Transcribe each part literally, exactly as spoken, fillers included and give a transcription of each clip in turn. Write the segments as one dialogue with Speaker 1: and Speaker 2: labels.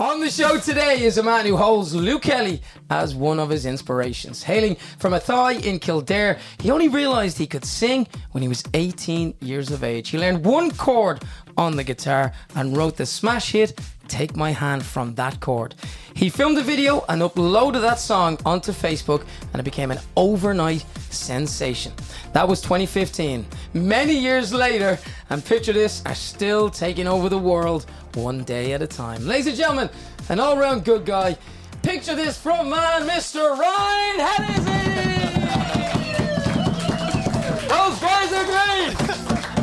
Speaker 1: On the show today is a man who holds Luke Kelly as one of his inspirations. Hailing from Athy in Kildare, he only realised he could sing when he was eighteen years of age. He learned one chord on the guitar and wrote the smash hit Take My Hand from that chord. He filmed a video and uploaded that song onto Facebook, and it became an overnight sensation. That was twenty fifteen. Many years later, and picture this, are still taking over the world one day at a time. Ladies and gentlemen, an all-round good guy. Picture this from man, Mister Ryan Hennessy! Those guys are great!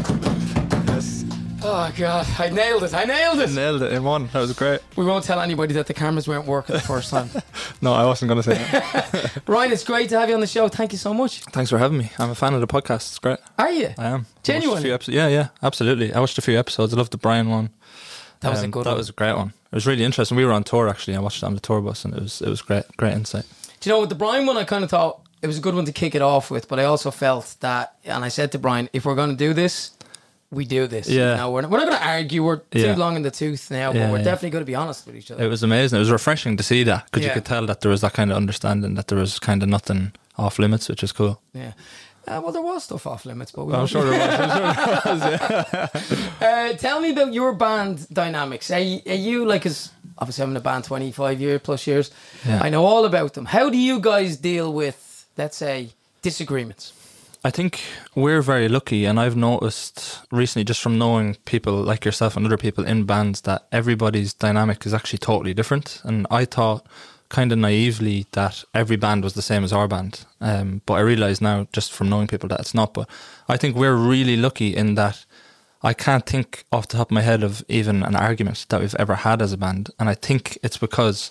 Speaker 1: Oh God, I nailed it, I nailed it!
Speaker 2: Nailed it in one, that was great.
Speaker 1: We won't tell anybody that the cameras weren't working the first time.
Speaker 2: No, I wasn't going to say that.
Speaker 1: Ryan, it's great to have you on the show, thank you so much.
Speaker 2: Thanks for having me. I'm a fan of the podcast, it's great.
Speaker 1: Are you?
Speaker 2: I am.
Speaker 1: Genuinely?
Speaker 2: I watched a few episodes. Yeah, yeah, absolutely. I watched a few episodes, I loved the Brian one.
Speaker 1: That was
Speaker 2: um,
Speaker 1: a good
Speaker 2: that
Speaker 1: one.
Speaker 2: was a great one. It was really interesting. We were on tour actually, I watched it on the tour bus and it was, it was great, great insight.
Speaker 1: Do you know, with the Brian one, I kind of thought it was a good one to kick it off with, but I also felt that, and I said to Brian, if we're going to do this, we do this.
Speaker 2: Yeah.
Speaker 1: You know, we're not, we're not going to argue. We're too
Speaker 2: Yeah.
Speaker 1: long in the tooth now, but
Speaker 2: Yeah,
Speaker 1: we're
Speaker 2: yeah.
Speaker 1: definitely going to be honest with each other.
Speaker 2: It was amazing. It was refreshing to see that because
Speaker 1: Yeah.
Speaker 2: you could tell that there was that kind of understanding, that there was kind of nothing off limits, which is cool.
Speaker 1: Yeah. Uh, well, there was stuff off limits, but we
Speaker 2: I'm
Speaker 1: won't-
Speaker 2: sure there was. I'm sure there was, yeah.
Speaker 1: Uh, tell me about your band dynamics. Are you, are you like, as obviously I'm in a band twenty-five years plus years,
Speaker 2: Yeah.
Speaker 1: I know all about them. How do you guys deal with, let's say, disagreements?
Speaker 2: I think we're very lucky, and I've noticed recently just from knowing people like yourself and other people in bands that everybody's dynamic is actually totally different. And I thought kind of naively that every band was the same as our band, um, but I realise now just from knowing people that it's not. But I think we're really lucky in that I can't think off the top of my head of even an argument that we've ever had as a band, and I think it's because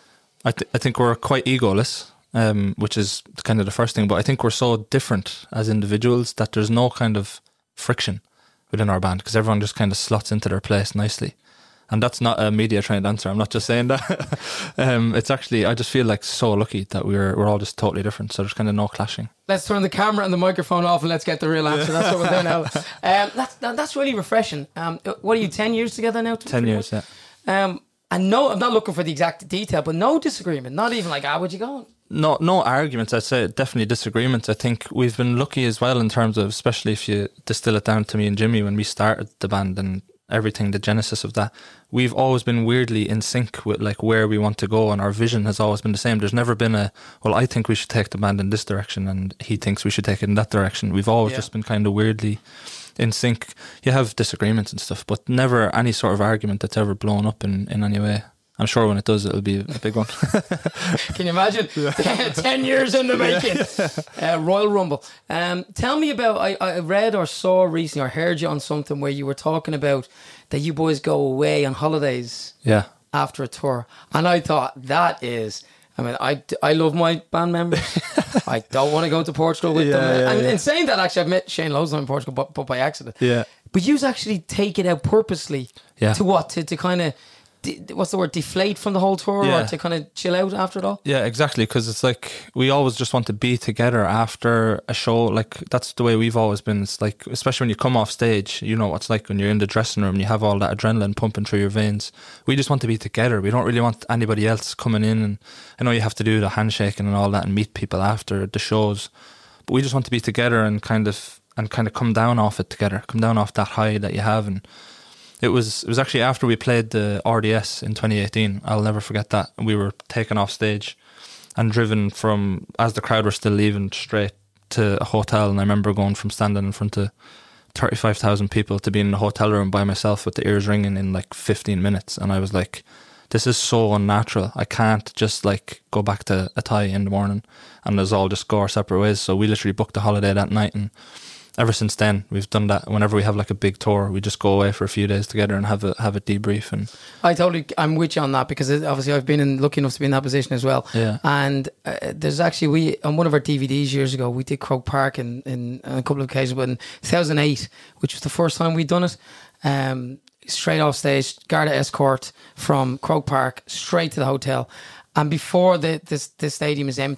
Speaker 2: I, th- I think we're quite egoless. Um, which is kind of the first thing, but I think we're so different as individuals that there's no kind of friction within our band because everyone just kind of slots into their place nicely. And that's not a media trained answer, I'm not just saying that. um, it's actually, I just feel like so lucky that we're we're all just totally different, so there's kind of no clashing.
Speaker 1: Let's turn the camera and the microphone off and let's get the real answer. That's what we're doing now. Um, that's, that, that's really refreshing. Um, what are you, ten years together now?
Speaker 2: Ten years, yeah.
Speaker 1: Um, and no, I'm not looking for the exact detail, but no disagreement. Not even like, ah, where'd you go?
Speaker 2: No, no arguments. I'd say definitely disagreements. I think we've been lucky as well in terms of, especially if you distill it down to me and Jimmy when we started the band and everything, the genesis of that. We've always been weirdly in sync with like where we want to go, and our vision has always been the same. There's never been a, well, I think we should take the band in this direction and he thinks we should take it in that direction. We've always
Speaker 1: Yeah.
Speaker 2: just been kind of weirdly in sync. You have disagreements and stuff, but never any sort of argument that's ever blown up in, in any way. I'm sure when it does, it'll be a big one.
Speaker 1: Can you imagine? Ten years in the making. Uh, Royal Rumble. Um, tell me about, I, I read or saw recently or heard you on something where you were talking about that you boys go away on holidays
Speaker 2: Yeah.
Speaker 1: after a tour. And I thought that is, I mean, I, I love my band members. I don't want to go to Portugal with
Speaker 2: Yeah,
Speaker 1: them.
Speaker 2: yeah,
Speaker 1: and
Speaker 2: yeah.
Speaker 1: in saying that, actually, I've met Shane loads of them in Portugal, but, but by accident.
Speaker 2: Yeah.
Speaker 1: But you actually take it out purposely
Speaker 2: Yeah.
Speaker 1: to what? To, to kind of, de- what's the word, deflate from the whole tour
Speaker 2: Yeah.
Speaker 1: or to kind of chill out after it all?
Speaker 2: Yeah, exactly. Because it's like we always just want to be together after a show. Like that's the way we've always been. It's like, especially when you come off stage, you know what it's like when you're in the dressing room and you have all that adrenaline pumping through your veins. We just want to be together. We don't really want anybody else coming in. And I know you have to do the handshaking and all that and meet people after the shows, but we just want to be together and kind of and kind of come down off it together, come down off that high that you have. And It was it was actually after we played the R D S in twenty eighteen. I'll never forget that. We were taken off stage and driven from, as the crowd were still leaving, straight to a hotel. And I remember going from standing in front of thirty-five thousand people to being in a hotel room by myself with the ears ringing in like fifteen minutes. And I was like, this is so unnatural. I can't just like go back to Athy in the morning and us all just go our separate ways. So we literally booked a holiday that night, and ever since then, we've done that. Whenever we have like a big tour, we just go away for a few days together and have a have a debrief. And
Speaker 1: I totally, I'm with you on that because it, obviously I've been in, lucky enough to be in that position as well.
Speaker 2: Yeah.
Speaker 1: And uh, there's actually, we, on one of our D V Ds years ago, we did Croke Park in, in on a couple of occasions, but in two thousand eight, which was the first time we'd done it, um, straight off stage, Garda escort from Croke Park straight to the hotel. And before the, this, the stadium is empty,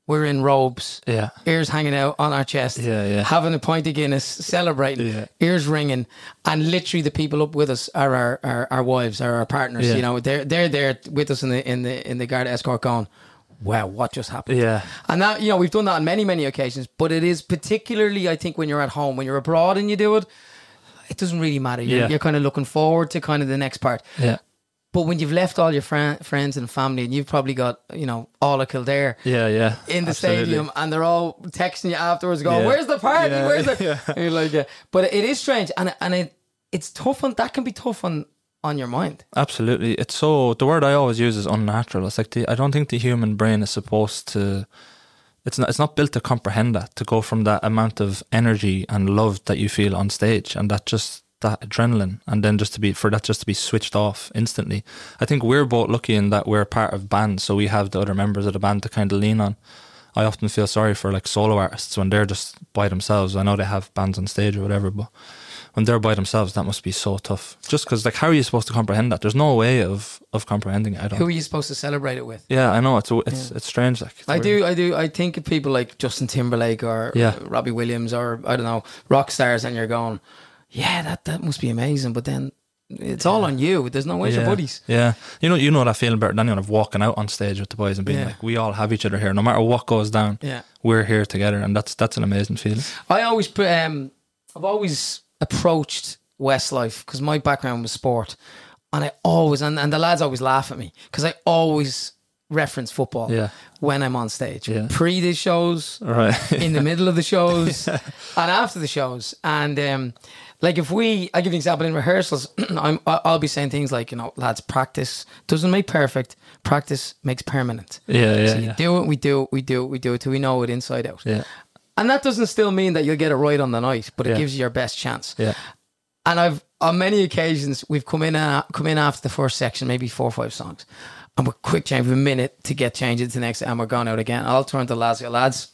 Speaker 1: we're in robes,
Speaker 2: Yeah.
Speaker 1: ears hanging out on our chest,
Speaker 2: Yeah, yeah.
Speaker 1: having a pint of Guinness, celebrating,
Speaker 2: Yeah.
Speaker 1: ears ringing, and literally the people up with us are our, our, our wives, are our partners.
Speaker 2: Yeah.
Speaker 1: You know, they're they're there with us in the in the in the Garda escort, going, wow, what just happened?
Speaker 2: Yeah.
Speaker 1: And that, you know, we've done that on many many occasions, but it is particularly, I think, when you're at home, when you're abroad and you do it, it doesn't really matter. You're,
Speaker 2: Yeah.
Speaker 1: you're kind of looking forward to kind of the next part.
Speaker 2: Yeah.
Speaker 1: But when you've left all your fri friends and family, and you've probably got, you know, all of Kildare
Speaker 2: Yeah, yeah.
Speaker 1: in the
Speaker 2: Absolutely.
Speaker 1: stadium, and they're all texting you afterwards, going,
Speaker 2: Yeah.
Speaker 1: "Where's the party?
Speaker 2: Yeah,
Speaker 1: Where's the?"
Speaker 2: yeah.
Speaker 1: And you're like, yeah. But it is strange, and and it it's tough on that can be tough on on your mind.
Speaker 2: Absolutely. It's so, the word I always use is unnatural. It's like, the, I don't think the human brain is supposed to, it's not, it's not built to comprehend that, to go from that amount of energy and love that you feel on stage, and that just, that adrenaline, and then just to be, for that just to be switched off instantly. I think we're both lucky in that we're part of bands, so we have the other members of the band to kind of lean on. I often feel sorry for like solo artists when they're just by themselves. I know they have bands on stage or whatever, but when they're by themselves, that must be so tough. Just because, like, how are you supposed to comprehend that? There's no way of, of comprehending it. I don't.
Speaker 1: Who are you supposed to celebrate it with?
Speaker 2: Yeah, I know it's it's yeah. it's strange. Like it's
Speaker 1: I
Speaker 2: weird.
Speaker 1: do, I do, I think of people like Justin Timberlake or
Speaker 2: Yeah.
Speaker 1: Robbie Williams or I don't know, rock stars, and you're going, yeah, that that must be amazing. But then it's all on you. There's no way
Speaker 2: yeah.
Speaker 1: your buddies.
Speaker 2: Yeah, you know, you know that feeling better than anyone of walking out on stage with the boys and being
Speaker 1: Yeah.
Speaker 2: like, we all have each other here, no matter what goes down.
Speaker 1: Yeah,
Speaker 2: we're here together, and that's that's an amazing feeling.
Speaker 1: I always, put, um, I've always approached Westlife because my background was sport, and I always and, and the lads always laugh at me because I always reference football
Speaker 2: Yeah.
Speaker 1: when I'm on stage,
Speaker 2: Yeah.
Speaker 1: pre the shows,
Speaker 2: Right.
Speaker 1: in the middle of the shows, and after the shows. And um, like if we, I give you an example in rehearsals, I'm, I'll be saying things like, you know, lads, practice doesn't make perfect. Practice makes permanent.
Speaker 2: Yeah, yeah,
Speaker 1: So you
Speaker 2: yeah.
Speaker 1: do it, we do it, we do it, we do it till we know it inside out.
Speaker 2: Yeah.
Speaker 1: And that doesn't still mean that you'll get it right on the night, but it
Speaker 2: Yeah.
Speaker 1: gives you your best chance.
Speaker 2: Yeah.
Speaker 1: And I've on many occasions we've come in uh, come in after the first section, maybe four or five songs, and we're quick change, we have a minute to get changed into the next, and we're gone out again. I'll turn to the lads, go, lads,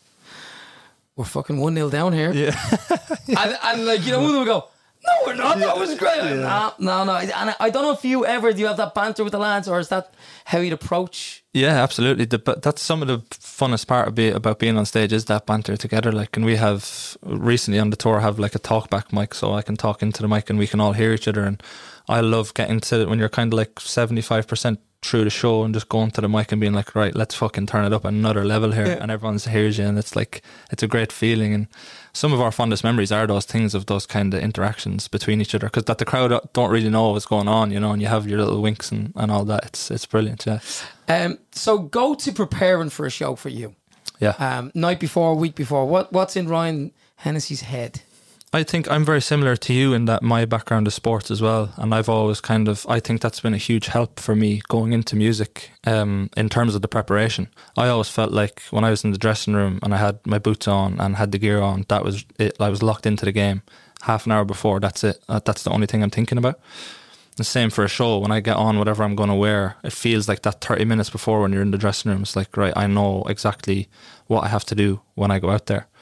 Speaker 1: we're fucking one nil down here.
Speaker 2: Yeah.
Speaker 1: and, and like, you know, one of them go, no, we're not. That was great.
Speaker 2: Yeah.
Speaker 1: No, no, no. And I, I don't know if you ever do you have that banter with the lads, or is that how you'd approach?
Speaker 2: Yeah, absolutely. The, but that's some of the funnest part of be, about being on stage is that banter together. Like, and we have recently on the tour have like a talkback mic, so I can talk into the mic and we can all hear each other. And I love getting to it when you're kind of like seventy-five percent through the show and just going to the mic and being like, right, let's fucking turn it up another level here.
Speaker 1: Yeah.
Speaker 2: And everyone hears you, and it's like, it's a great feeling. And some of our fondest memories are those things of those kind of interactions between each other, because that the crowd don't really know what's going on, you know, and you have your little winks and, and all that. It's it's brilliant, yeah.
Speaker 1: Um, so go to preparing for a show for you.
Speaker 2: Yeah.
Speaker 1: Um, night before, week before. What what's in Ryan Hennessy's head?
Speaker 2: I think I'm very similar to you in that my background is sports as well, and I've always kind of, I think that's been a huge help for me going into music um, in terms of the preparation. I always felt like when I was in the dressing room and I had my boots on and had the gear on, that was it. I was locked into the game. Half an hour before, that's it. Uh, That's the only thing I'm thinking about. The same for a show. When I get on whatever I'm going to wear, it feels like that thirty minutes before when you're in the dressing room. It's like, right, I know exactly what I have to do when I go out there.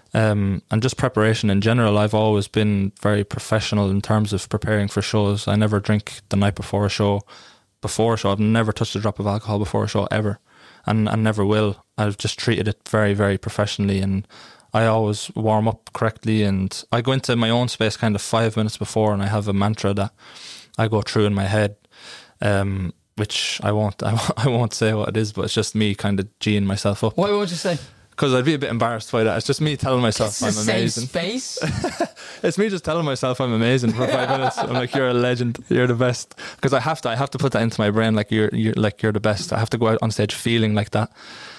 Speaker 2: Um, and just preparation in general, I've always been very professional in terms of preparing for shows. I never drink the night before a show. Before a show, I've never touched a drop of alcohol before a show ever, and and never will. I've just treated it very, very professionally, and I always warm up correctly, and I go into my own space kind of five minutes before, and I have a mantra that I go through in my head, um, which I won't I, won't- I won't say what it is, but it's just me kind of geeing myself up.
Speaker 1: What would you say?
Speaker 2: Because I'd be a bit embarrassed by that. It's just me telling myself
Speaker 1: It's
Speaker 2: I'm
Speaker 1: the same
Speaker 2: amazing.
Speaker 1: space.
Speaker 2: It's me just telling myself I'm amazing for five minutes. I'm like, you're a legend. You're the best. Because I have to. I have to put that into my brain. Like you're, you're like you're the best. I have to go out on stage feeling like that.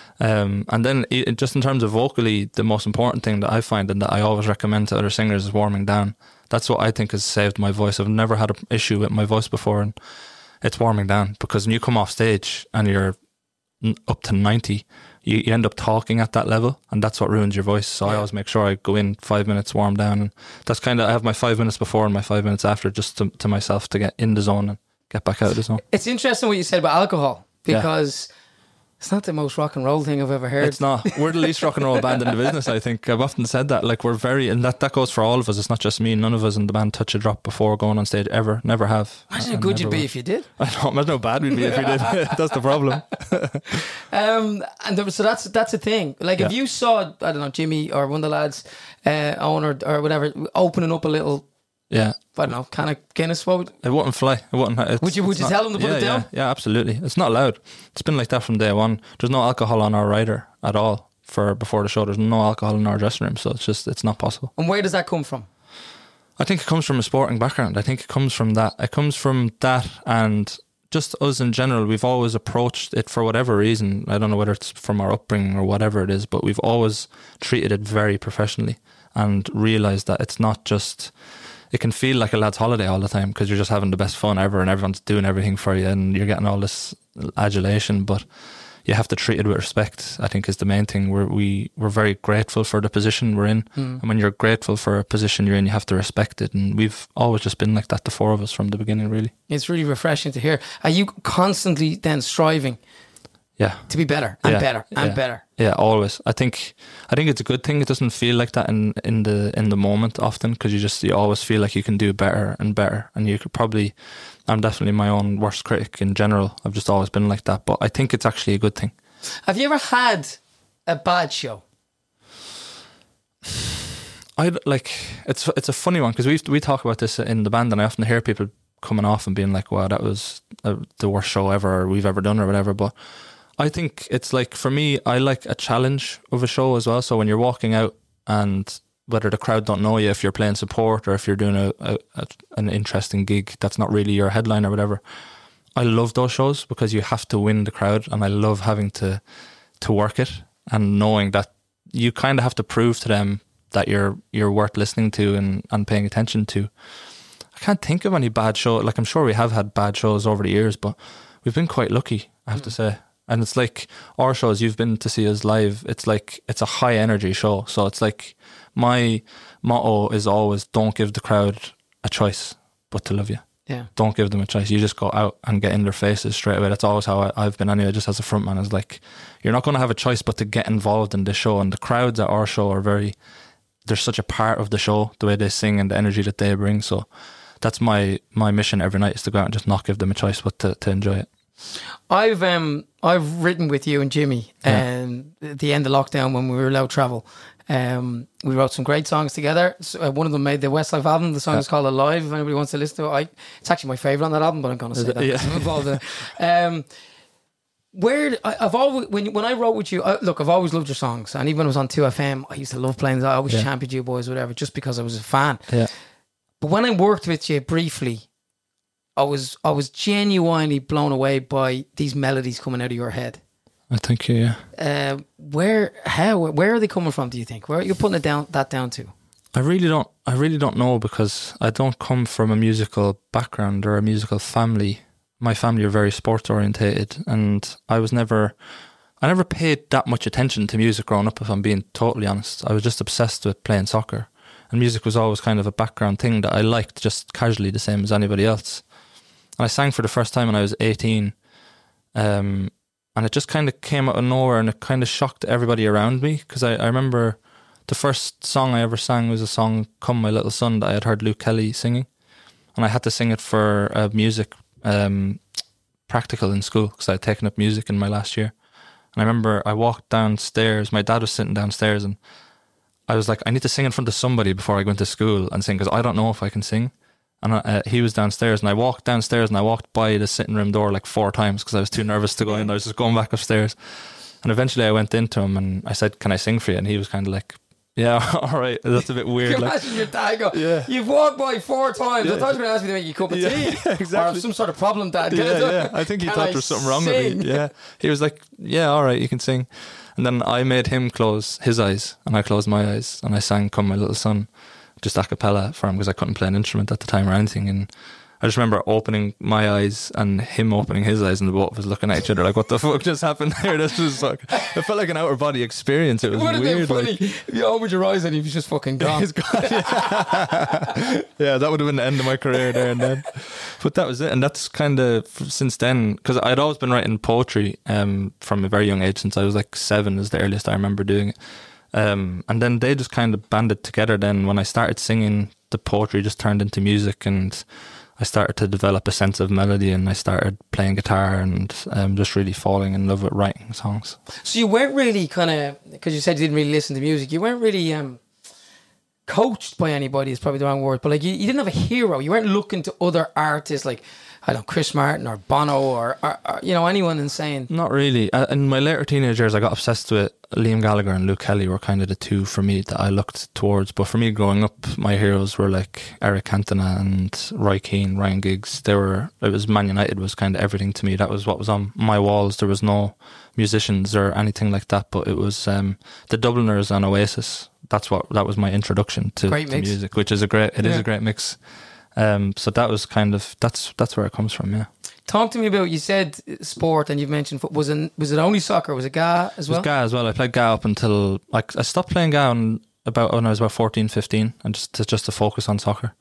Speaker 2: Um, and then it, just in terms of vocally, the most important thing that I find and that I always recommend to other singers is warming down. That's what I think has saved my voice. I've never had an issue with my voice before, and it's warming down. Because when you come off stage and you're n- up to ninety, you, you end up talking at that level, and that's what ruins your voice. So I
Speaker 1: Yeah.
Speaker 2: always make sure I go in five minutes warm down, and that's kind of, I have my five minutes before and my five minutes after just to, to myself to get in the zone and get back out of the zone.
Speaker 1: It's interesting what you said about alcohol, because It's not the most rock and roll thing I've ever heard.
Speaker 2: It's not. We're the least rock and roll band in the business, I think. I've often said that. Like, we're very, and that, that goes for all of us. It's not just me. None of us in the band touch a drop before going on stage, ever. Never have.
Speaker 1: Imagine how good you'd be if you did.
Speaker 2: I know. Imagine how bad we'd be if we did. That's the problem.
Speaker 1: um, and there was, so that's that's a thing. Like, if
Speaker 2: Yeah.
Speaker 1: you saw, I don't know, Jimmy or one of the lads, uh, owner or whatever, opening up a little,
Speaker 2: Yeah.
Speaker 1: I don't know, kind of Guinness, what would,
Speaker 2: It wouldn't fly. It wouldn't. It's,
Speaker 1: would you would
Speaker 2: it's
Speaker 1: you
Speaker 2: not-
Speaker 1: tell them to put
Speaker 2: yeah,
Speaker 1: it down?
Speaker 2: Yeah, yeah, absolutely. It's not allowed. It's been like that from day one. There's no alcohol on our rider at all for before the show. There's no alcohol in our dressing room, so it's just it's not possible.
Speaker 1: And where does that come from?
Speaker 2: I think it comes from a sporting background. I think it comes from that. It comes from that and just us in general. We've always approached it for whatever reason. I don't know whether it's from our upbringing or whatever it is, but we've always treated it very professionally and realised that it's not just... It can feel like a lad's holiday all the time because you're just having the best fun ever and everyone's doing everything for you and you're getting all this adulation, but you have to treat it with respect, I think, is the main thing. We're, we, we're very grateful for the position we're in. Mm. And when you're grateful for a position you're in, you have to respect it. And we've always just been like that, the four of us, from the beginning, really.
Speaker 1: It's really refreshing to hear. Are you constantly then striving
Speaker 2: Yeah.
Speaker 1: to be better and
Speaker 2: yeah.
Speaker 1: better and
Speaker 2: yeah.
Speaker 1: better?
Speaker 2: Yeah, always. I think I think it's a good thing. It doesn't feel like that in, in the in the moment often because you just you always feel like you can do better and better. And you could probably... I'm definitely my own worst critic in general. I've just always been like that. But I think it's actually a good thing.
Speaker 1: Have you ever had a bad show?
Speaker 2: I like it's it's a funny one because we we talk about this in the band and I often hear people coming off and being like, "Wow, that was a, the worst show ever we've ever done" or whatever. But I think it's like, for me, I like a challenge of a show as well. So when you're walking out and whether the crowd don't know you, if you're playing support or if you're doing a, a, a an interesting gig that's not really your headline or whatever, I love those shows because you have to win the crowd and I love having to to work it and knowing that you kind of have to prove to them that you're you're worth listening to and, and paying attention to. I can't think of any bad show. Like, I'm sure we have had bad shows over the years, but we've been quite lucky, I have mm. to say. And it's like our shows, you've been to see us live, it's like it's a high energy show. So it's like my motto is always don't give the crowd a choice but to love you.
Speaker 1: Yeah.
Speaker 2: Don't give them a choice. You just go out and get in their faces straight away. That's always how I, I've been anyway, just as a frontman. Is like, you're not going to have a choice but to get involved in the show. And the crowds at our show are very, they're such a part of the show, the way they sing and the energy that they bring. So that's my my mission every night, is to go out and just not give them a choice but to, to enjoy it.
Speaker 1: I've um I've written with you and Jimmy
Speaker 2: Yeah.
Speaker 1: um, at the end of lockdown when we were allowed to travel. Um, we wrote some great songs together. So, uh, one of them made the Westlife album. The song
Speaker 2: Yeah.
Speaker 1: is called Alive. If anybody wants to listen to it, I, it's actually my favourite on that album, but I'm going to say
Speaker 2: it?
Speaker 1: that
Speaker 2: Yeah.
Speaker 1: 'cause I'm involved in it. Um, where I, I've always when when I wrote with you, I, look, I've always loved your songs, and even when I was on two F M, I used to love playing. I always
Speaker 2: Yeah.
Speaker 1: championed you boys, whatever, just because I was a fan.
Speaker 2: Yeah.
Speaker 1: But when I worked with you briefly, I was I was genuinely blown away by these melodies coming out of your head.
Speaker 2: I think you, yeah.
Speaker 1: Uh, where, how, where are they coming from? Do you think? Where are you putting it down that down to?
Speaker 2: I really don't. I really don't know because I don't come from a musical background or a musical family. My family are very sports orientated, and I was never. I never paid that much attention to music growing up. If I'm being totally honest, I was just obsessed with playing soccer, and music was always kind of a background thing that I liked, just casually, the same as anybody else. And I sang for the first time when I was eighteen, um, and it just kind of came out of nowhere, and it kind of shocked everybody around me because I, I remember the first song I ever sang was a song, "Come My Little Son," that I had heard Luke Kelly singing, and I had to sing it for a music um, practical in school because I had taken up music in my last year. And I remember I walked downstairs, my dad was sitting downstairs, and I was like, I need to sing in front of somebody before I go into school and sing because I don't know if I can sing. And uh, he was downstairs, and I walked downstairs and I walked by the sitting room door like four times because I was too nervous to go in. I was just going back upstairs. And eventually I went into him and I said, "Can I sing for you?" And he was kind of like, "Yeah, all right." That's a bit weird.
Speaker 1: Can you
Speaker 2: like,
Speaker 1: imagine your dad go,
Speaker 2: Yeah.
Speaker 1: "You've walked by four times.
Speaker 2: Yeah.
Speaker 1: I thought you were going to ask me to make you a cup of
Speaker 2: Yeah,
Speaker 1: tea."
Speaker 2: yeah, exactly.
Speaker 1: Or some sort of problem, Dad. Can I
Speaker 2: yeah,
Speaker 1: do-
Speaker 2: yeah. I think he
Speaker 1: can
Speaker 2: thought
Speaker 1: I
Speaker 2: there was something wrong
Speaker 1: sing?
Speaker 2: with me. Yeah. He was like, "Yeah, all right, you can sing." And then I made him close his eyes and I closed my eyes and I sang "Come My Little Son," just a cappella for him because I couldn't play an instrument at the time or anything. And I just remember opening my eyes and him opening his eyes, and the both of us looking at each other like, what the fuck just happened there? This was like, it felt like an outer body experience. It was
Speaker 1: It would have been
Speaker 2: weird.
Speaker 1: funny.
Speaker 2: Like,
Speaker 1: If you opened your eyes and he was just fucking gone.
Speaker 2: He's gone, yeah. Yeah, that would have been the end of my career there and then. But that was it. And that's kind of, since then, because I'd always been writing poetry um, from a very young age, since I was like seven is the earliest I remember doing it. Um, and then they just kind of banded together then. When I started singing, the poetry just turned into music, and I started to develop a sense of melody, and I started playing guitar and um, just really falling in love with writing songs.
Speaker 1: So you weren't really kind of, because you said you didn't really listen to music, you weren't really um, coached by anybody, is probably the wrong word, but like you, you didn't have a hero. You weren't looking to other artists like, I don't know, Chris Martin or Bono or, or, or you know, anyone and saying...
Speaker 2: Not really. Uh, in my later teenage years, I got obsessed with Liam Gallagher and Luke Kelly were kind of the two for me that I looked towards. But for me, growing up, my heroes were like Eric Cantona and Roy Keane, Ryan Giggs. They were, it was Man United was kind of everything to me. That was what was on my walls. There was no musicians or anything like that, but it was um, the Dubliners and Oasis. That's what, that was my introduction to, to music, which is a great, it yeah. is a great mix. Um, so that was kind of, that's that's where it comes from, yeah.
Speaker 1: Talk to me about, you said sport and you've mentioned, was it, was it only soccer? Was it G A as well?
Speaker 2: It was G A as well. I played G A up until, like, I stopped playing G A when, about, when I was about fourteen, fifteen, and just to, just to focus on soccer.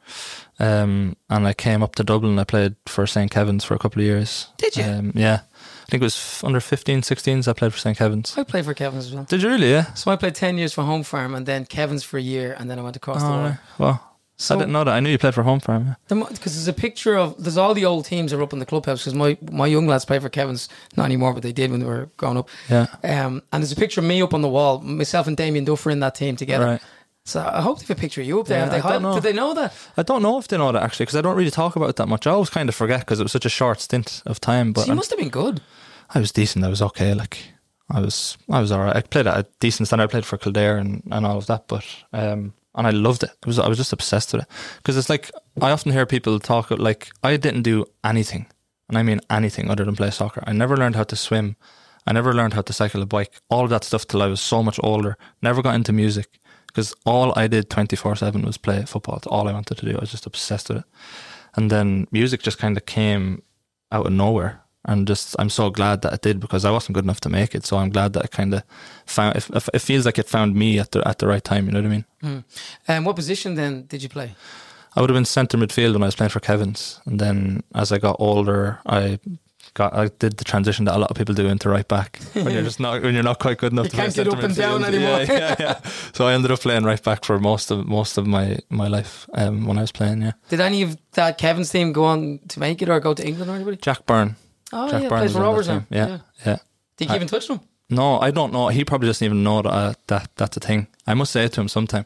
Speaker 2: Um, and I came up to Dublin. I played for Saint Kevin's for a couple of years.
Speaker 1: Did you?
Speaker 2: Um, yeah. I think it was f- under fifteen, sixteens I played for Saint Kevin's.
Speaker 1: I played for Kevin's as well.
Speaker 2: Did you really, yeah?
Speaker 1: So I played ten years for Home Farm and then Kevin's for a year, and then I went across
Speaker 2: oh,
Speaker 1: the water.
Speaker 2: Right. Well, so, I didn't know that. I knew you played for Home Farm, yeah.
Speaker 1: Because there's a picture of, there's all the old teams are up in the clubhouse, because my, my young lads play for Kevin's, not anymore, but they did when they were growing up.
Speaker 2: Yeah.
Speaker 1: Um, and there's a picture of me up on the wall, myself and Damien Duff are in that team together.
Speaker 2: Right.
Speaker 1: So I hope they have a picture of you up there.
Speaker 2: Yeah,
Speaker 1: Have they
Speaker 2: I don't know.
Speaker 1: Did they know that?
Speaker 2: I don't know if they know that, actually, because I don't really talk about it that much. I always kind of forget because it was such a short stint of time. But
Speaker 1: so you must have been good.
Speaker 2: I was decent. I was okay. Like I was, I was alright. I played at a decent standard. I played for Kildare and, and all of that, but um, and I loved it. It was I was just obsessed with it, because it's like I often hear people talk like I didn't do anything, and I mean anything other than play soccer. I never learned how to swim. I never learned how to cycle a bike. All of that stuff till I was so much older. Never got into music, because all I did twenty-four seven was play football. It's all I wanted to do. I was just obsessed with it. And then music just kind of came out of nowhere. And just, I'm so glad that it did, because I wasn't good enough to make it. So I'm glad that it kind of found, it, it feels like it found me at the at the right time, you know what I mean?
Speaker 1: And mm. um, what position then did you play?
Speaker 2: I would have been centre midfield when I was playing for Kevin's. And then as I got older, I got I did the transition that a lot of people do into right back. When you're just not, when you're not quite good enough
Speaker 1: you
Speaker 2: to
Speaker 1: can't
Speaker 2: play
Speaker 1: get up and down anymore.
Speaker 2: Yeah, yeah, yeah. So I ended up playing right back for most of most of my, my life um, when I was playing, yeah.
Speaker 1: Did any of that Kevin's team go on to make it or go to England or anybody?
Speaker 2: Jack Byrne.
Speaker 1: Oh,
Speaker 2: Jack
Speaker 1: yeah,
Speaker 2: Byrne
Speaker 1: plays for Rovers now.
Speaker 2: Yeah,
Speaker 1: yeah,
Speaker 2: yeah.
Speaker 1: Did you
Speaker 2: I,
Speaker 1: even touch them?
Speaker 2: No, I don't know. He probably doesn't even know that, uh, that that's a thing. I must say it to him sometime.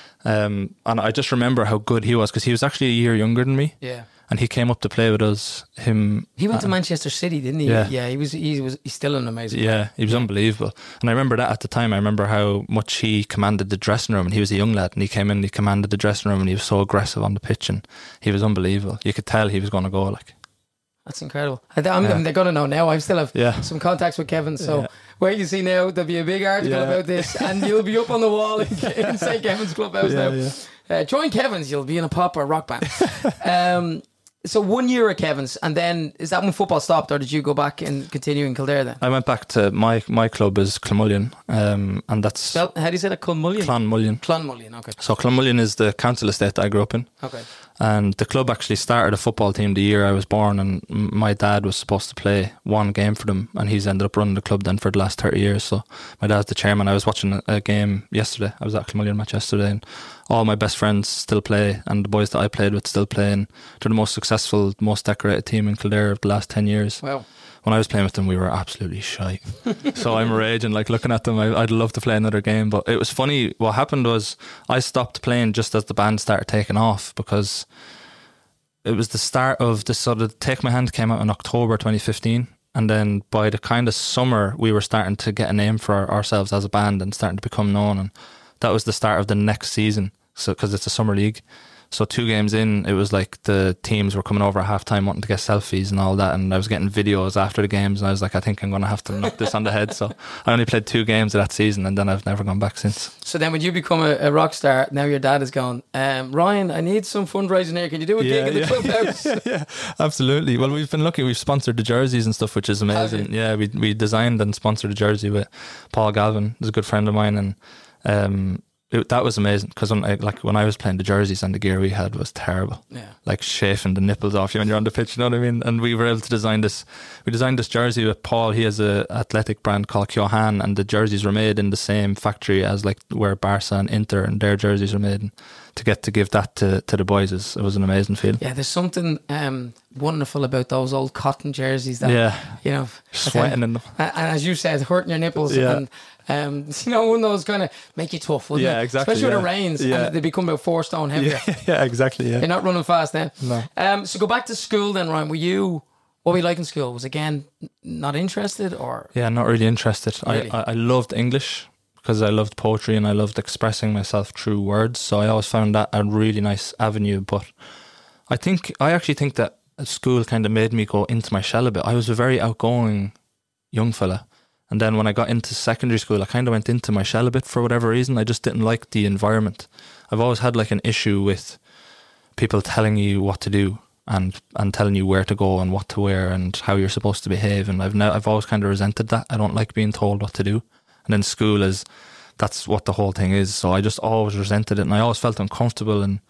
Speaker 2: Um, and I just remember how good he was, because he was actually a year younger than me.
Speaker 1: Yeah.
Speaker 2: And he came up to play with us. Him.
Speaker 1: He went
Speaker 2: uh,
Speaker 1: to Manchester City, didn't he?
Speaker 2: Yeah.
Speaker 1: Yeah. He was. He was. He's still an amazing.
Speaker 2: Yeah,
Speaker 1: player.
Speaker 2: he was
Speaker 1: yeah.
Speaker 2: unbelievable. And I remember that at the time. I remember how much he commanded the dressing room. And he was a young lad, and he came in, and he commanded the dressing room, and he was so aggressive on the pitch, and he was unbelievable. You could tell he was going to go like.
Speaker 1: That's incredible. I, I'm,
Speaker 2: yeah.
Speaker 1: I mean, they're going to know now. I still have
Speaker 2: yeah.
Speaker 1: some contacts with Kevin. So
Speaker 2: yeah.
Speaker 1: wait, you see now, there'll be a big article
Speaker 2: yeah.
Speaker 1: about this, and you'll be up on the wall in, in Saint Kevin's clubhouse
Speaker 2: yeah,
Speaker 1: now.
Speaker 2: Yeah.
Speaker 1: Uh, join Kevin's, you'll be in a pop or rock band. um, so one year at Kevin's, and then is that when football stopped, or did you go back and continue in Kildare then?
Speaker 2: I went back to my my club is Clonmullion, um, and that's
Speaker 1: Spell, how do you say that? Clonmullion.
Speaker 2: Clonmullion.
Speaker 1: Clonmullion. Okay.
Speaker 2: So Clonmullion is the council estate that I grew up in.
Speaker 1: Okay.
Speaker 2: And the club actually started a football team the year I was born, and my dad was supposed to play one game for them, and he's ended up running the club then for the last thirty years. So my dad's the chairman. I was watching a game yesterday. I was at a Clonmullion match yesterday, and all my best friends still play, and the boys that I played with still play, and they're the most successful, most decorated team in Kildare of the last ten years.
Speaker 1: Wow.
Speaker 2: When I was playing with them, we were absolutely shy. So I'm raging, like looking at them. I, I'd love to play another game, but it was funny. What happened was I stopped playing just as the band started taking off, because it was the start of this sort of Take My Hand came out in October twenty fifteen, and then by the kind of summer we were starting to get a name for our, ourselves as a band and starting to become known, and that was the start of the next season. So because it's a summer league. So two games in, it was like the teams were coming over at halftime wanting to get selfies and all that, and I was getting videos after the games, and I was like, I think I'm going to have to knock this on the head. So I only played two games of that season, and then I've never gone back since.
Speaker 1: So then when you become a, a rock star, now your dad is gone, um, Ryan, I need some fundraising here. Can you do a
Speaker 2: yeah,
Speaker 1: gig in
Speaker 2: yeah,
Speaker 1: the clubhouse?
Speaker 2: Yeah, yeah, absolutely. Well, we've been lucky. We've sponsored the jerseys and stuff, which is amazing. Yeah, we we designed and sponsored a jersey with Paul Galvin, who's a good friend of mine, and um, it, that was amazing because when I, like when I was playing, the jerseys and the gear we had was terrible.
Speaker 1: Yeah,
Speaker 2: like chafing the nipples off you when you're on the pitch. You know what I mean? And we were able to design this. We designed this jersey with Paul. He has a athletic brand called Kyohan, and the jerseys were made in the same factory as like where Barca and Inter and their jerseys are made. And to get to give that to, to the boys is it was an amazing feeling.
Speaker 1: Yeah, there's something um, wonderful about those old cotton jerseys that,
Speaker 2: yeah,
Speaker 1: you know,
Speaker 2: sweating in them.
Speaker 1: And, and as you said, hurting your nipples.
Speaker 2: Yeah.
Speaker 1: And um, you know, one of those kind of make you tough, wouldn't
Speaker 2: Yeah,
Speaker 1: it?
Speaker 2: exactly,
Speaker 1: Especially when
Speaker 2: yeah.
Speaker 1: it rains
Speaker 2: Yeah.
Speaker 1: and they become about four stone heavier.
Speaker 2: Yeah, yeah, exactly. Yeah.
Speaker 1: You're not running fast then.
Speaker 2: No.
Speaker 1: Um, so go back to school then, Ryan. Were you, what were you like in school? Was again not interested or?
Speaker 2: Yeah, not really interested.
Speaker 1: Really?
Speaker 2: I, I I loved English because I loved poetry and I loved expressing myself through words. So I always found that a really nice avenue. But I think I actually think that school kind of made me go into my shell a bit. I was a very outgoing young fella. And then when I got into secondary school, I kind of went into my shell a bit for whatever reason. I just didn't like the environment. I've always had like an issue with people telling you what to do and and telling you where to go and what to wear and how you're supposed to behave. And I've now I've always kind of resented that. I don't like being told what to do. And then school is, that's what the whole thing is. So I just always resented it, and I always felt uncomfortable. And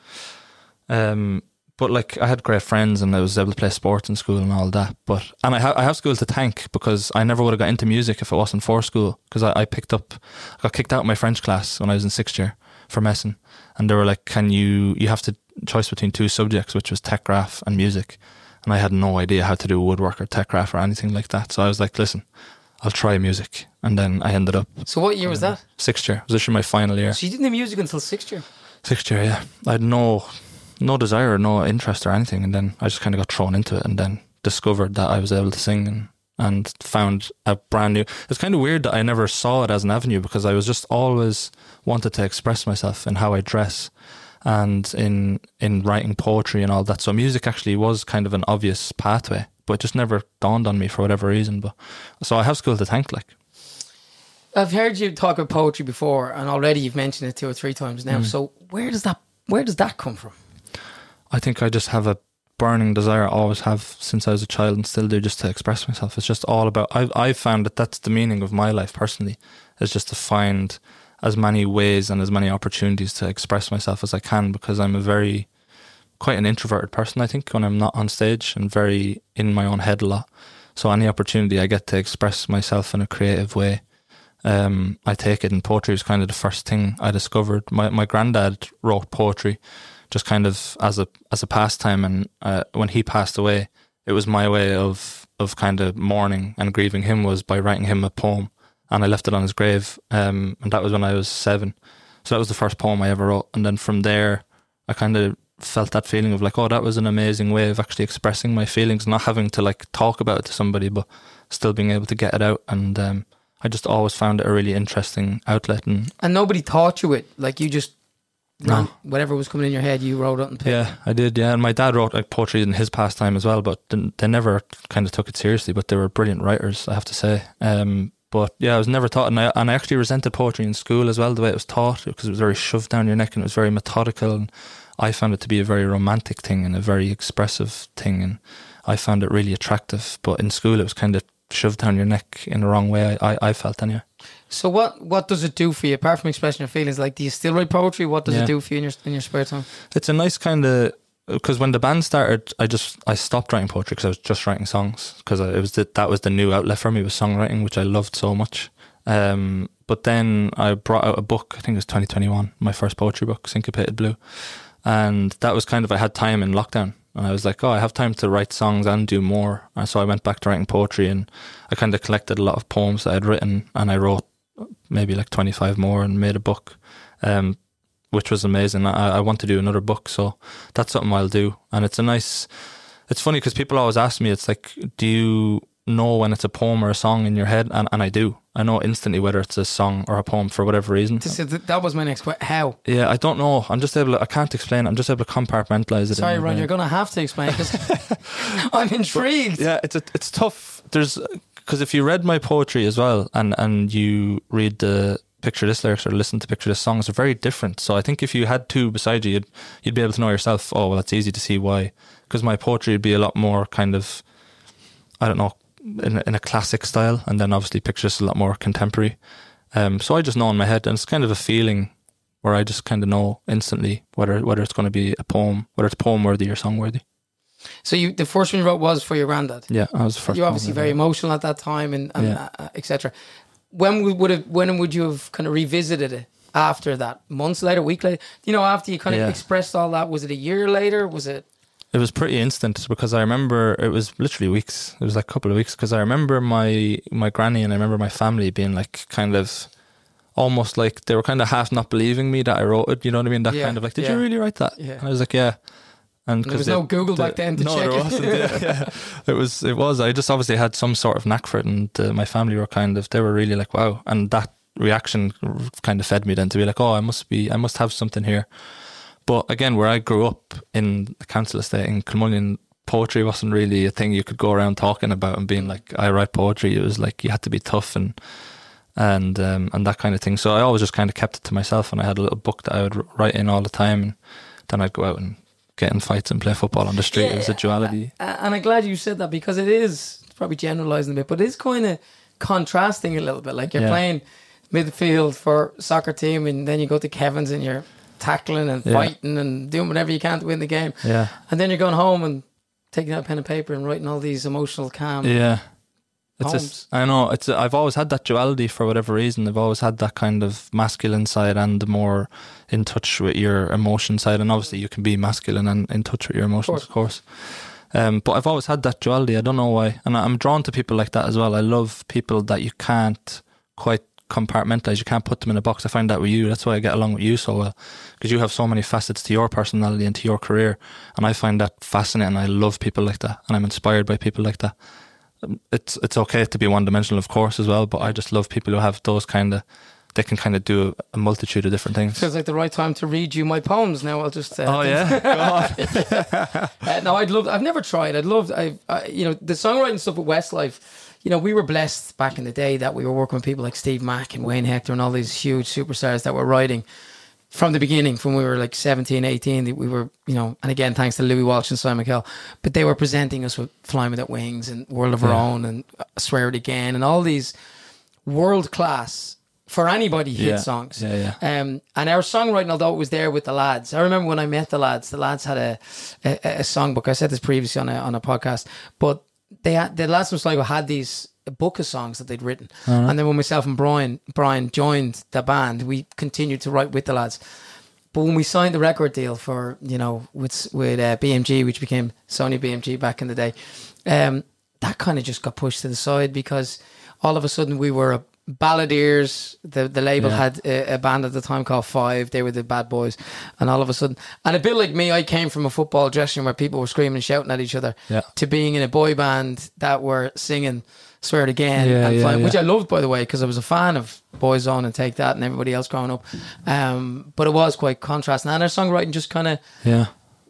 Speaker 2: um, but like I had great friends, and I was able to play sports in school and all that. But and I have I have school to thank because I never would have got into music if it wasn't for school. Because I, I picked up, I got kicked out of my French class when I was in sixth year for messing, and they were like, "Can you? You have to choice between two subjects, which was tech graph and music." And I had no idea how to do woodwork or tech graph or anything like that. So I was like, "Listen, I'll try music." And then I ended up.
Speaker 1: So what year was that?
Speaker 2: Sixth year. It was actually my final year.
Speaker 1: So you didn't do music until sixth year?
Speaker 2: Sixth year, yeah. I had no no desire, no interest or anything. And then I just kind of got thrown into it and then discovered that I was able to sing and, and found a brand new... It's kind of weird that I never saw it as an avenue because I was just always wanted to express myself in how I dress and in in writing poetry and all that. So music actually was kind of an obvious pathway, but it just never dawned on me for whatever reason. But so I have school to thank, like.
Speaker 1: I've heard you talk about poetry before, and already you've mentioned it two or three times now. Mm. So where does that where does that come from?
Speaker 2: I think I just have a burning desire, I always have since I was a child and still do, just to express myself. It's just all about, I've, I've found that that's the meaning of my life personally, is just to find as many ways and as many opportunities to express myself as I can, because I'm a very, quite an introverted person, I think, when I'm not on stage, and very in my own head a lot. So any opportunity I get to express myself in a creative way, um, I take it, and poetry was kind of the first thing I discovered. My my granddad wrote poetry just kind of as a as a pastime, and uh, when he passed away, it was my way of of kind of mourning and grieving him was by writing him a poem, and I left it on his grave, um, and that was when I was seven. So that was the first poem I ever wrote, and then from there I kind of felt that feeling of like, oh, that was an amazing way of actually expressing my feelings, not having to like talk about it to somebody, but still being able to get it out. And um, I just always found it a really interesting outlet. And
Speaker 1: and nobody taught you it, like you just
Speaker 2: no.
Speaker 1: ran, whatever was coming in your head, you wrote it and picked.
Speaker 2: Yeah, I did. Yeah, and my dad wrote like poetry in his pastime as well, but they never kind of took it seriously. But they were brilliant writers, I have to say. Um, but yeah, I was never taught, and I and I actually resented poetry in school as well, the way it was taught, because it was very shoved down your neck and it was very methodical. And I found it to be a very romantic thing and a very expressive thing, and I found it really attractive. But in school, it was kind of shoved down your neck in the wrong way, I, I felt anyway.
Speaker 1: So what, what does it do for you, apart from expressing your feelings? Like, do you still write poetry? What does
Speaker 2: yeah.
Speaker 1: it do for you in your in your spare time?
Speaker 2: It's a nice kind of, because when the band started, I just I stopped writing poetry because I was just writing songs, because it was the, that was the new outlet for me, was songwriting, which I loved so much. Um, but then I brought out a book, I think it was twenty twenty-one, my first poetry book, Syncopated Blue. And that was kind of, I had time in lockdown, and I was like, oh, I have time to write songs and do more. And so I went back to writing poetry, and I kind of collected a lot of poems that I'd written, and I wrote maybe like twenty-five more and made a book, um, which was amazing. I, I want to do another book, so that's something I'll do. And it's a nice, it's funny because people always ask me, it's like, do you know when it's a poem or a song in your head, and, and I do. I know instantly whether it's a song or a poem for whatever reason.
Speaker 1: So that was my next question. How?
Speaker 2: Yeah, I don't know. I'm just able to, I can't explain it. I'm just able to compartmentalize it.
Speaker 1: Sorry,
Speaker 2: in my
Speaker 1: Ron,
Speaker 2: brain.
Speaker 1: you're going to have to explain because I'm intrigued.
Speaker 2: But, yeah, it's a, it's tough. There's because if you read my poetry as well, and, and you read the Picture This lyrics or listen to Picture This songs, are very different. So I think if you had two beside you, you'd, you'd be able to know yourself, oh, well, it's easy to see why. Because my poetry would be a lot more kind of, I don't know, in, in a classic style, and then obviously Picture This is a lot more contemporary. Um, so I just know in my head, and it's kind of a feeling where I just kind of know instantly whether whether it's going to be a poem, whether it's poem worthy or song worthy.
Speaker 1: So you, the first one you wrote was for your granddad.
Speaker 2: Yeah, I was the first.
Speaker 1: You're obviously very emotional at that time, and, and
Speaker 2: Yeah.
Speaker 1: uh, et cetera. When would would have, when would you have kind of revisited it after that? Months later, week later? You know, after you kind of
Speaker 2: Yeah.
Speaker 1: expressed all that, was it a year later? Was it?
Speaker 2: It was pretty instant because I remember it was literally weeks. It was like a couple of weeks because I remember my my granny and I remember my family being like kind of almost like they were kind of half not believing me that I wrote it. You know what I mean? That
Speaker 1: Yeah,
Speaker 2: kind of like, did
Speaker 1: yeah.
Speaker 2: you really write that?
Speaker 1: Yeah.
Speaker 2: And I was like, yeah. And
Speaker 1: There was
Speaker 2: they-
Speaker 1: no Google
Speaker 2: they-
Speaker 1: back then to
Speaker 2: no,
Speaker 1: check
Speaker 2: there
Speaker 1: it.
Speaker 2: wasn't. Yeah, yeah. It was. It was. I just obviously had some sort of knack for it, and uh, my family were kind of. They were really like, wow, and that reaction kind of fed me then to be like, oh, I must be. I must have something here. But again, where I grew up in the council estate in Kilmullion, poetry wasn't really a thing you could go around talking about and being like, I write poetry. It was like you had to be tough and and um, and that kind of thing. So I always just kind of kept it to myself, and I had a little book that I would write in all the time, and then I'd go out and get in fights and play football on the street.
Speaker 1: Yeah,
Speaker 2: It was a duality.
Speaker 1: Uh, and I'm glad you said that because it is it's probably generalising a bit, but it's kind of contrasting a little bit. Like you're
Speaker 2: Yeah.
Speaker 1: playing midfield for a soccer team, and then you go to Kevin's and you're tackling and
Speaker 2: Yeah.
Speaker 1: fighting and doing whatever you can to win the game.
Speaker 2: Yeah.
Speaker 1: And then you're going home and taking out pen and paper and writing all these emotional, calm
Speaker 2: Yeah. It's
Speaker 1: poems.
Speaker 2: just, I know it's. I've always had that duality for whatever reason. I've always had that kind of masculine side and the more in touch with your emotion side. And obviously, you can be masculine and in touch with your emotions, of course. Um, but I've always had that duality. I don't know why, and I'm drawn to people like that as well. I love people that you can't quite compartmentalize. You can't put them in a box. I find that with you. That's why I get along with you so well, because you have so many facets to your personality and to your career, and I find that fascinating. I love people like that, and I'm inspired by people like that. It's it's okay to be one dimensional, of course, as well, but I just love people who have those kind of. They can kind of do a multitude of different things.
Speaker 1: Feels like the right time to read you my poems. Now I'll just. Uh,
Speaker 2: Oh yeah, go on.
Speaker 1: uh, no, I'd love. I've never tried. I'd love. I, I, you know, the songwriting stuff at Westlife. You know, we were blessed back in the day that we were working with people like Steve Mack and Wayne Hector and all these huge superstars that were writing from the beginning, from when we were like seventeen, eighteen. We were, you know, and again, thanks to Louis Walsh and Simon Cowell, but they were presenting us with Flying Without Wings and World of Our
Speaker 2: Yeah.
Speaker 1: Own and I Swear It Again and all these world class for anybody hit
Speaker 2: Yeah.
Speaker 1: songs.
Speaker 2: Yeah, yeah.
Speaker 1: Um, and our songwriting, although it was there with the lads, I remember when I met the lads. The lads had a a, a songbook. I said this previously on a on a podcast, but they had the lads from Sligo had these a book of songs that they'd written, and then when myself and Brian Brian joined the band, we continued to write with the lads. But when we signed the record deal for, you know, with with uh, B M G, which became Sony B M G back in the day, um, that kind of just got pushed to the side because all of a sudden we were a Balladeers. The the label
Speaker 2: Yeah.
Speaker 1: had a, a band at the time called Five. They were the bad boys, and all of a sudden, and a bit like me, I came from a football dressing room where people were screaming and shouting at each other,
Speaker 2: Yeah.
Speaker 1: to being in a boy band that were singing "Swear It Again,"
Speaker 2: Yeah,
Speaker 1: and
Speaker 2: yeah,
Speaker 1: Flying,
Speaker 2: yeah.
Speaker 1: which I loved, by the way, because I was a fan of Boyzone and Take That and everybody else growing up. Um, but it was quite contrasting, and our songwriting just kind of.
Speaker 2: Yeah.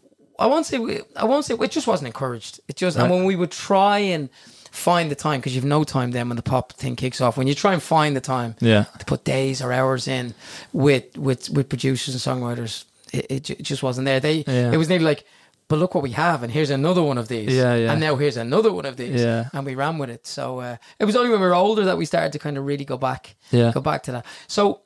Speaker 1: I won't say we- I won't say it just wasn't encouraged. It just and
Speaker 2: Right.
Speaker 1: when we would try and find the time, because you've no time then when the pop thing kicks off. When you try and find the time
Speaker 2: Yeah.
Speaker 1: to put days or hours in with with with producers and songwriters, it, it, ju- it just wasn't there. They
Speaker 2: Yeah.
Speaker 1: it was nearly like, but look what we have, and here's another one of these.
Speaker 2: Yeah, yeah.
Speaker 1: And now here's another one of these.
Speaker 2: Yeah.
Speaker 1: And we ran with it. So uh, it was only when we were older that we started to kind of really go back,
Speaker 2: Yeah.
Speaker 1: go back to that. So,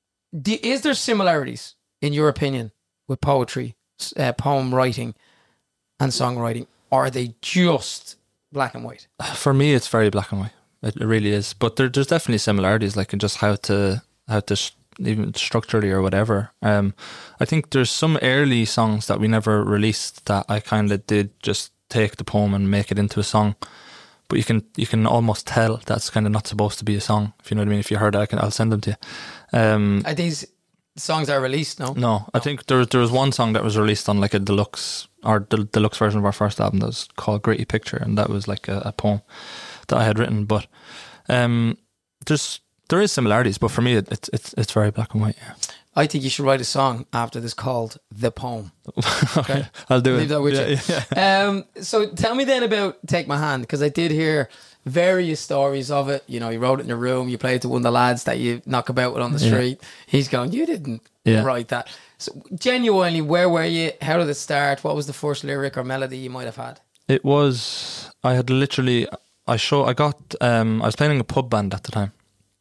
Speaker 1: do, is there similarities in your opinion with poetry, s- uh, poem writing, and songwriting? Or are they just black and white?
Speaker 2: For me, it's very black and white. It really is. But there, there's definitely similarities, like in just how to how to s- even structurally or whatever. Um, I think there's some early songs that we never released that I kind of did just take the poem and make it into a song. But you can you can almost tell that's kind of not supposed to be a song. If you know what I mean. If you heard it, I can I'll send them to you. Um,
Speaker 1: Are these songs that are released? No.
Speaker 2: no, I think there there was one song that was released on like a deluxe or the deluxe version of our first album that was called Gritty Picture, and that was like a, a poem. that I had written. But um, there's there is similarities, but for me, it, it's it's it's very black and white. Yeah.
Speaker 1: I think you should write a song after this called The Poem.
Speaker 2: Okay,
Speaker 1: Okay?
Speaker 2: I'll do
Speaker 1: Leave
Speaker 2: it.
Speaker 1: that with
Speaker 2: Yeah,
Speaker 1: you.
Speaker 2: yeah.
Speaker 1: Um, so tell me then about Take My Hand, because I did hear various stories of it. You know, you wrote it in your room, you played it to one of the lads that you knock about with on the
Speaker 2: Yeah.
Speaker 1: street. He's going, you didn't
Speaker 2: Yeah.
Speaker 1: write that. So genuinely, where were you? How did it start? What was the first lyric or melody you might have had?
Speaker 2: It was, I had literally, I show, I got, um, I was playing in a pub band at the time,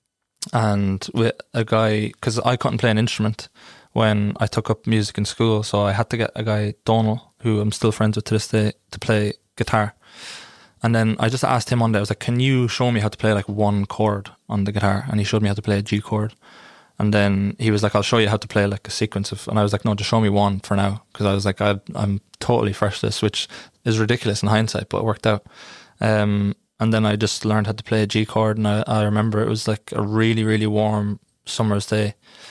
Speaker 2: and with a guy, because I couldn't play an instrument when I took up music in school, so I had to get a guy, Donal, who I'm still friends with to this day, to play guitar. And then I just asked him one day, I was like, can you show me how to play like one chord on the guitar? And he showed me how to play a G chord. And then he was like, I'll show you how to play like a sequence of, and I was like, no, just show me one for now. Because I was like, I, I'm totally fresh to this, which is ridiculous in hindsight, but it worked out. Um, and then I just learned how to play a G chord. And I, I remember it was like a really, really warm summer's day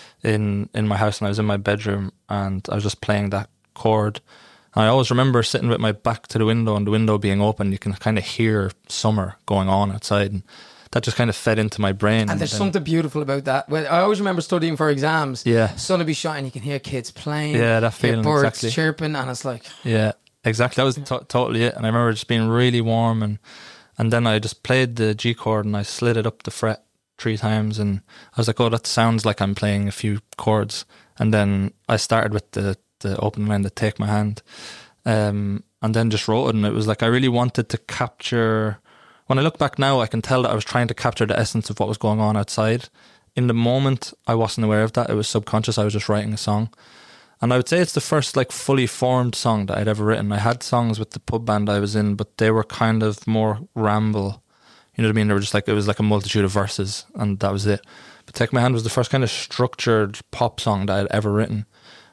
Speaker 2: in, in my house. And I was in my bedroom and I was just playing that chord. And I always remember sitting with my back to the window and the window being open. You can kind of hear summer going on outside. And that just kind of fed into my brain.
Speaker 1: And there's
Speaker 2: then-
Speaker 1: something beautiful about that. Well, I always remember studying for exams.
Speaker 2: Yeah.
Speaker 1: Sun will be shining, you can hear kids playing.
Speaker 2: Yeah, that
Speaker 1: hear
Speaker 2: feeling,
Speaker 1: birds
Speaker 2: exactly.
Speaker 1: chirping, and it's like,
Speaker 2: Yeah, exactly. That was to- totally it. And I remember just being really warm, and and then I just played the G chord and I slid it up the fret three times, and I was like, oh, that sounds like I'm playing a few chords. And then I started with the the opening line, the Take My Hand, um, and then just wrote it. And it was like I really wanted to capture. When I look back now, I can tell that I was trying to capture the essence of what was going on outside. In the moment, I wasn't aware of that. It was subconscious. I was just writing a song. And I would say it's the first like fully formed song that I'd ever written. I had songs with the pub band I was in, but they were kind of more ramble. You know what I mean? They were just like, it was like a multitude of verses and that was it. But Take My Hand was the first kind of structured pop song that I'd ever written.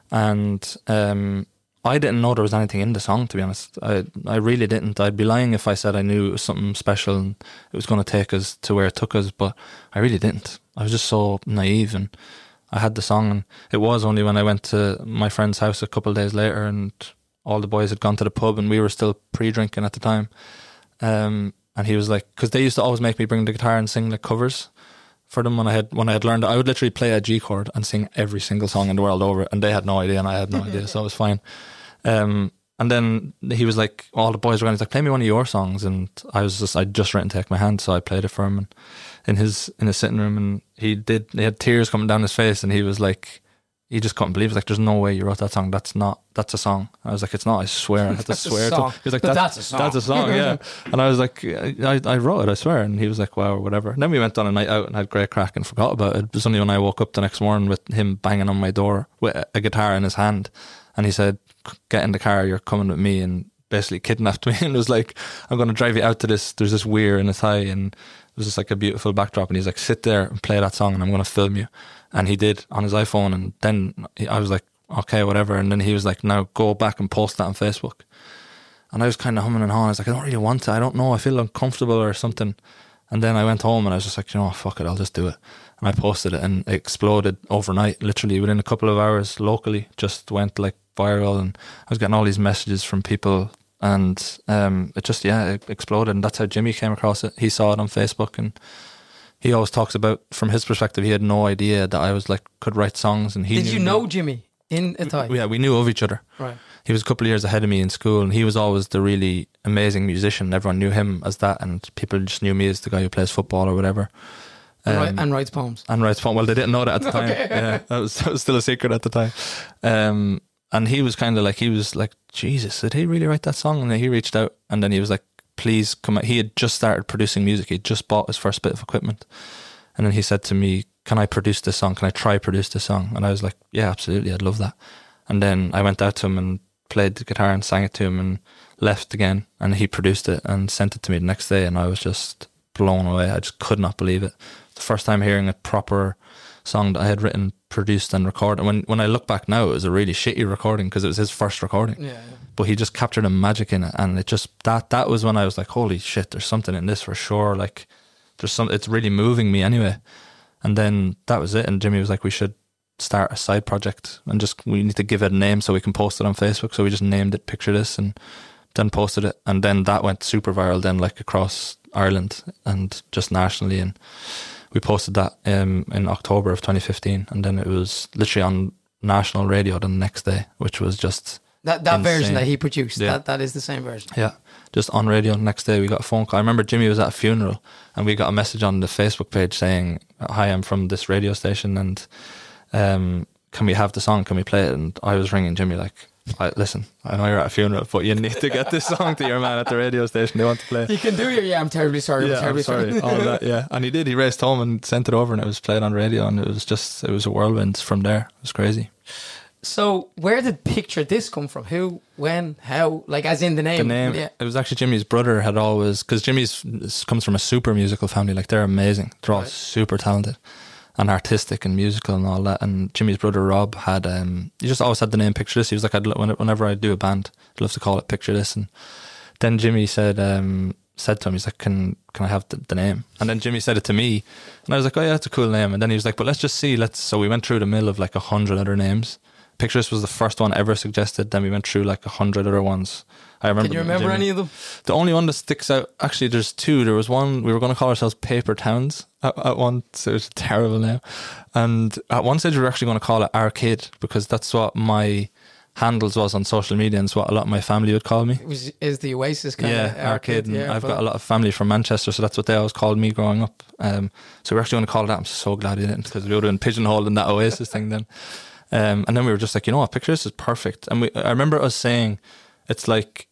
Speaker 2: And um, I didn't know there was anything in the song, to be honest. I I really didn't. I'd be lying if I said I knew it was something special and it was going to take us to where it took us, but I really didn't. I was just so naive, and I had the song, and it was only when I went to my friend's house a couple of days later and all the boys had gone to the pub and we were still pre-drinking at the time. Um, and he was like, because they used to always make me bring the guitar and sing like covers for them when I had when I had learned it. I would literally play a G chord and sing every single song in the world over, and they had no idea and I had no idea, so it was fine. Um, and then he was like, all the boys were going, he's like, play me one of your songs, and I was just, I'd just written Take My Hand, so I played it for him and in his in his sitting room, and he did. He had tears coming down his face, and he was like, he just couldn't believe it. Like, there's no way you wrote that song. That's not. That's a song. I was like, it's not. I swear. I had to
Speaker 1: That's a
Speaker 2: swear. To,
Speaker 1: song.
Speaker 2: he was like,
Speaker 1: But
Speaker 2: that's,
Speaker 1: that's a song.
Speaker 2: That's a song. Yeah. And I was like, I, I wrote it. I swear. And he was like, wow, or whatever. And then we went on a night out and had great crack and forgot about it. It was only when I woke up the next morning with him banging on my door with a guitar in his hand, and he said, "Get in the car. You're coming with me." And basically kidnapped me and was like, I'm going to drive you out to this, there's this weir in a thigh, and it was just like a beautiful backdrop, and he's like, sit there and play that song and I'm going to film you. And he did on his iPhone, and then he, I was like, okay, whatever. And then he was like, now go back and post that on Facebook. And I was kind of humming and hawing. I was like, I don't really want to, I don't know, I feel uncomfortable or something. And then I went home and I was just like, you know, fuck it, I'll just do it. And I posted it and it exploded overnight, literally within a couple of hours locally, just went like viral, and I was getting all these messages from people, and um, it just, yeah, it exploded. And that's how Jimmy came across it. He saw it on Facebook, and he always talks about, from his perspective, he had no idea that I was like, could write songs. And he
Speaker 1: Did
Speaker 2: knew
Speaker 1: you
Speaker 2: me.
Speaker 1: know Jimmy in Athy?
Speaker 2: Yeah, we knew of each other.
Speaker 1: Right.
Speaker 2: He was a couple of years ahead of me in school, and he was always the really amazing musician. Everyone knew him as that, and people just knew me as the guy who plays football or whatever.
Speaker 1: And,
Speaker 2: Um,
Speaker 1: write, and writes poems.
Speaker 2: and writes poems. Well, they didn't know that at the time.
Speaker 1: Okay.
Speaker 2: Yeah, that was, that was still a secret at the time. Um, and he was kind of like, he was like, Jesus, did he really write that song? And then he reached out, and then he was like, please come out. He had just started producing music. He just bought his first bit of equipment. And then he said to me, can I produce this song? Can I try produce this song? And I was like, yeah, absolutely, I'd love that. And then I went out to him and played the guitar and sang it to him and left again. And he produced it and sent it to me the next day. And I was just blown away. I just could not believe it. The first time hearing a proper song that I had written, produced and recorded. And when, when I look back now, it was a really shitty recording because it was his first recording.
Speaker 1: Yeah, yeah.
Speaker 2: But he just captured a magic in it. And it just, that that was when I was like, holy shit, there's something in this for sure. Like, there's some, it's really moving me anyway. And then that was it. And Jimmy was like, we should start a side project and just, we need to give it a name so we can post it on Facebook. So we just named it Picture This and then posted it. And then that went super viral then, like across Ireland and just nationally, and we posted that um, in October of twenty fifteen, and then it was literally on national radio the next day, which was just
Speaker 1: that that
Speaker 2: insane.
Speaker 1: version that he produced.
Speaker 2: Yeah.
Speaker 1: That that is the same version.
Speaker 2: Yeah, just on radio. Next day we got a phone call. I remember Jimmy was at a funeral, and we got a message on the Facebook page saying, "Hi, I'm from this radio station, and um, can we have the song? Can we play it?" And I was ringing Jimmy like, I, "Listen, I know you're at a funeral, but you need to get this song to your man at the radio station. They want to play it."
Speaker 1: You can do your yeah. I'm terribly sorry.
Speaker 2: Yeah,
Speaker 1: I'm terribly
Speaker 2: I'm sorry. All that, yeah. And he did. He raced home and sent it over, and it was played on radio, and it was just, it was a whirlwind from there. It was crazy.
Speaker 1: So where did Picture This come from? Who, when, how? Like as in the name?
Speaker 2: The name.
Speaker 1: Yeah.
Speaker 2: It was actually Jimmy's brother had always, because Jimmy's comes from a super musical family. Like they're amazing. They're all
Speaker 1: Right.
Speaker 2: super talented and artistic and musical and all that. And Jimmy's brother Rob had, um, he just always had the name Picture This. He was like, I'd, lo- whenever I do a band, I'd love to call it Picture This. And then Jimmy said, um, said to him, he's like, can can I have the, the name? And then Jimmy said it to me, and I was like, oh yeah, that's a cool name. And then he was like, but let's just see. Let's. So we went through the mill of like a hundred other names. Picture This was the first one ever suggested. Then we went through like a hundred other ones. I remember.
Speaker 1: Can you remember
Speaker 2: Jimmy,
Speaker 1: any of them?
Speaker 2: The only one that sticks out, actually, there's two. There was one, we were going to call ourselves Paper Towns at, at once. It was a terrible name. And at one stage, we were actually going to call it Arcade, because that's what my handles was on social media, and it's what a lot of my family would call me.
Speaker 1: It was, is the Oasis kind
Speaker 2: Yeah,
Speaker 1: of
Speaker 2: Arcade. And
Speaker 1: yeah,
Speaker 2: I've
Speaker 1: but-
Speaker 2: got a lot of family from Manchester, so that's what they always called me growing up. Um, so we're actually going to call it that. I'm so glad we didn't, because we would have been pigeonholed in that Oasis thing then. Um, and then we were just like, you know what, Picture This is perfect. And we, I remember us saying, it's like,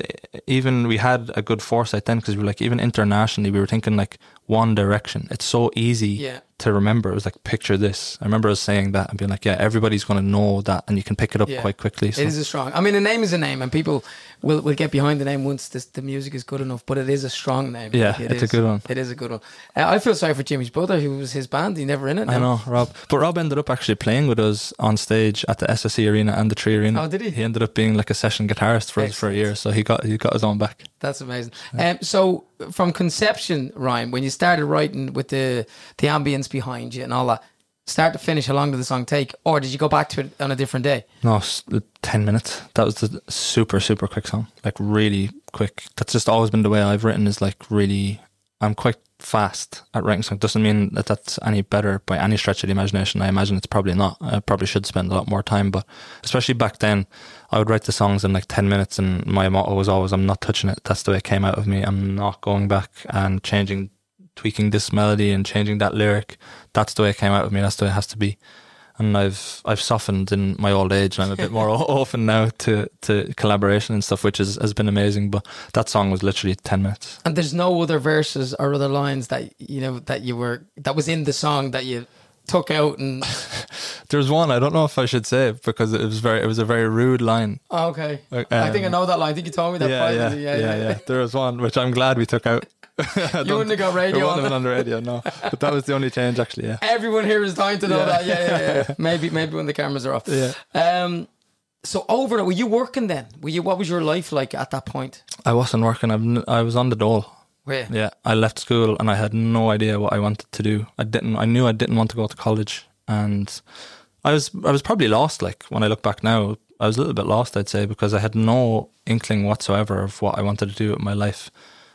Speaker 2: even we had a good foresight then, because we were like, even internationally, we were thinking like One Direction. It's so easy
Speaker 1: Yeah.
Speaker 2: to remember. It was like, Picture This. I remember us saying that and being like, yeah, everybody's going to know that, and you can pick it up
Speaker 1: Yeah.
Speaker 2: quite quickly. So.
Speaker 1: It is a strong. I mean, a name is a name, and people will will get behind the name once this, the music is good enough. But it is a strong name.
Speaker 2: Yeah,
Speaker 1: Like, it
Speaker 2: it's a
Speaker 1: is.
Speaker 2: good one.
Speaker 1: It is a good one. Uh, I feel sorry for Jimmy's brother, who was his band. He never in it. Now.
Speaker 2: I know, Rob. But Rob ended up actually playing with us on stage at the S S E Arena and the Tree Arena.
Speaker 1: Oh, did he?
Speaker 2: He ended up being like a session guitarist for us for a
Speaker 1: Excellent.
Speaker 2: year, so he got he got his own back.
Speaker 1: That's amazing. Um, so from conception, Ryan, when you started writing with the the ambience behind you and all that, start to finish, how long did the song take? Or did you go back to it on a different day?
Speaker 2: No, s- ten minutes. That was the super, super quick song. Like really quick. That's just always been the way I've written, is like really, I'm quite fast at writing songs. Doesn't mean that that's any better by any stretch of the imagination. I imagine it's probably not. I probably should spend a lot more time, but especially back then, I would write the songs in like ten minutes, and my motto was always, I'm not touching it. That's the way it came out of me. I'm not going back and changing, tweaking this melody and changing that lyric. That's the way it came out of me. That's the way it has to be. And I've I've softened in my old age, and I'm a bit more open now to, to collaboration and stuff, which is, has been amazing. But that song was literally ten minutes.
Speaker 1: And there's no other verses or other lines that you know that you were that was in the song that you took out and.
Speaker 2: There's one, I don't know if I should say it, because it was very it was a very rude line.
Speaker 1: Oh, okay,
Speaker 2: Um,
Speaker 1: I think I know that line. I think you told me that.
Speaker 2: Yeah, yeah,
Speaker 1: privately.
Speaker 2: yeah, yeah, yeah. There was one which I'm glad we took out.
Speaker 1: You wouldn't have got
Speaker 2: It
Speaker 1: radio
Speaker 2: wouldn't
Speaker 1: on
Speaker 2: have been
Speaker 1: that.
Speaker 2: on the radio, no. But that was the only change, actually. Yeah.
Speaker 1: Everyone here is dying to know
Speaker 2: Yeah.
Speaker 1: that. Yeah, yeah, yeah. Maybe, maybe when the cameras are off.
Speaker 2: Yeah.
Speaker 1: Um. So over, were you working then? Were you? What was your life like at that point?
Speaker 2: I wasn't working. I've n- I was on the dole.
Speaker 1: Were you?
Speaker 2: Yeah, I left school and I had no idea what I wanted to do. I didn't. I knew I didn't want to go to college, and I was. I was probably lost. Like when I look back now, I was a little bit lost, I'd say, because I had no inkling whatsoever of what I wanted to do with my life.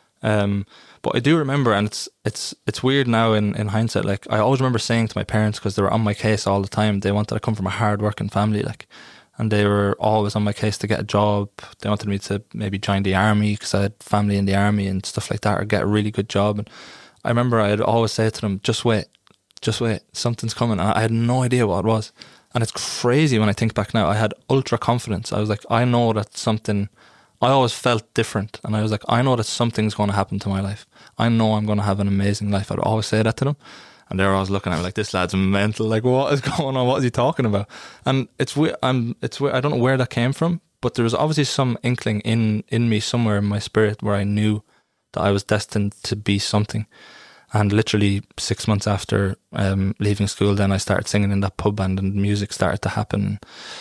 Speaker 2: Um, but I do remember, and it's it's it's weird now in, in hindsight. Like I always remember saying to my parents, because they were on my case all the time. They wanted to come from a hard working family, like, and they were always on my case to get a job. They wanted me to maybe join the army because I had family in the army and stuff like that, or get a really good job. And I remember I'd always say to them, "Just wait, just wait, something's coming." And I had no idea what it was. And it's crazy when I think back now. I had ultra confidence. I was like, I know that something. I always felt different, and I was like, I know that something's going to happen to my life. I know I'm going to have an amazing life. I'd always say that to them, and they were always looking at me like, "This lad's mental. Like, what is going on? What is he talking about?" And it's weird. I'm. It's weird. I don't know where that came from, but there was obviously some inkling in in me somewhere in my spirit where I knew that I was destined to be something. And literally six months after um, leaving school, then I started singing in that pub band, and music started to happen.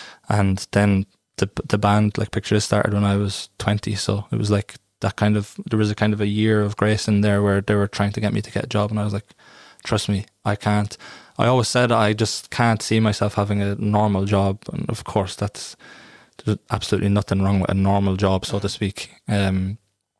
Speaker 2: And then the the band, like Picture This, started when I was twenty. So it was like that kind of, there was a kind of a year of grace in there where they were trying to get me to get a job. And I was like, trust me, I can't. I always said I just can't see myself having a normal job. And of course, that's, there's absolutely nothing wrong with a normal job, so to speak. Um,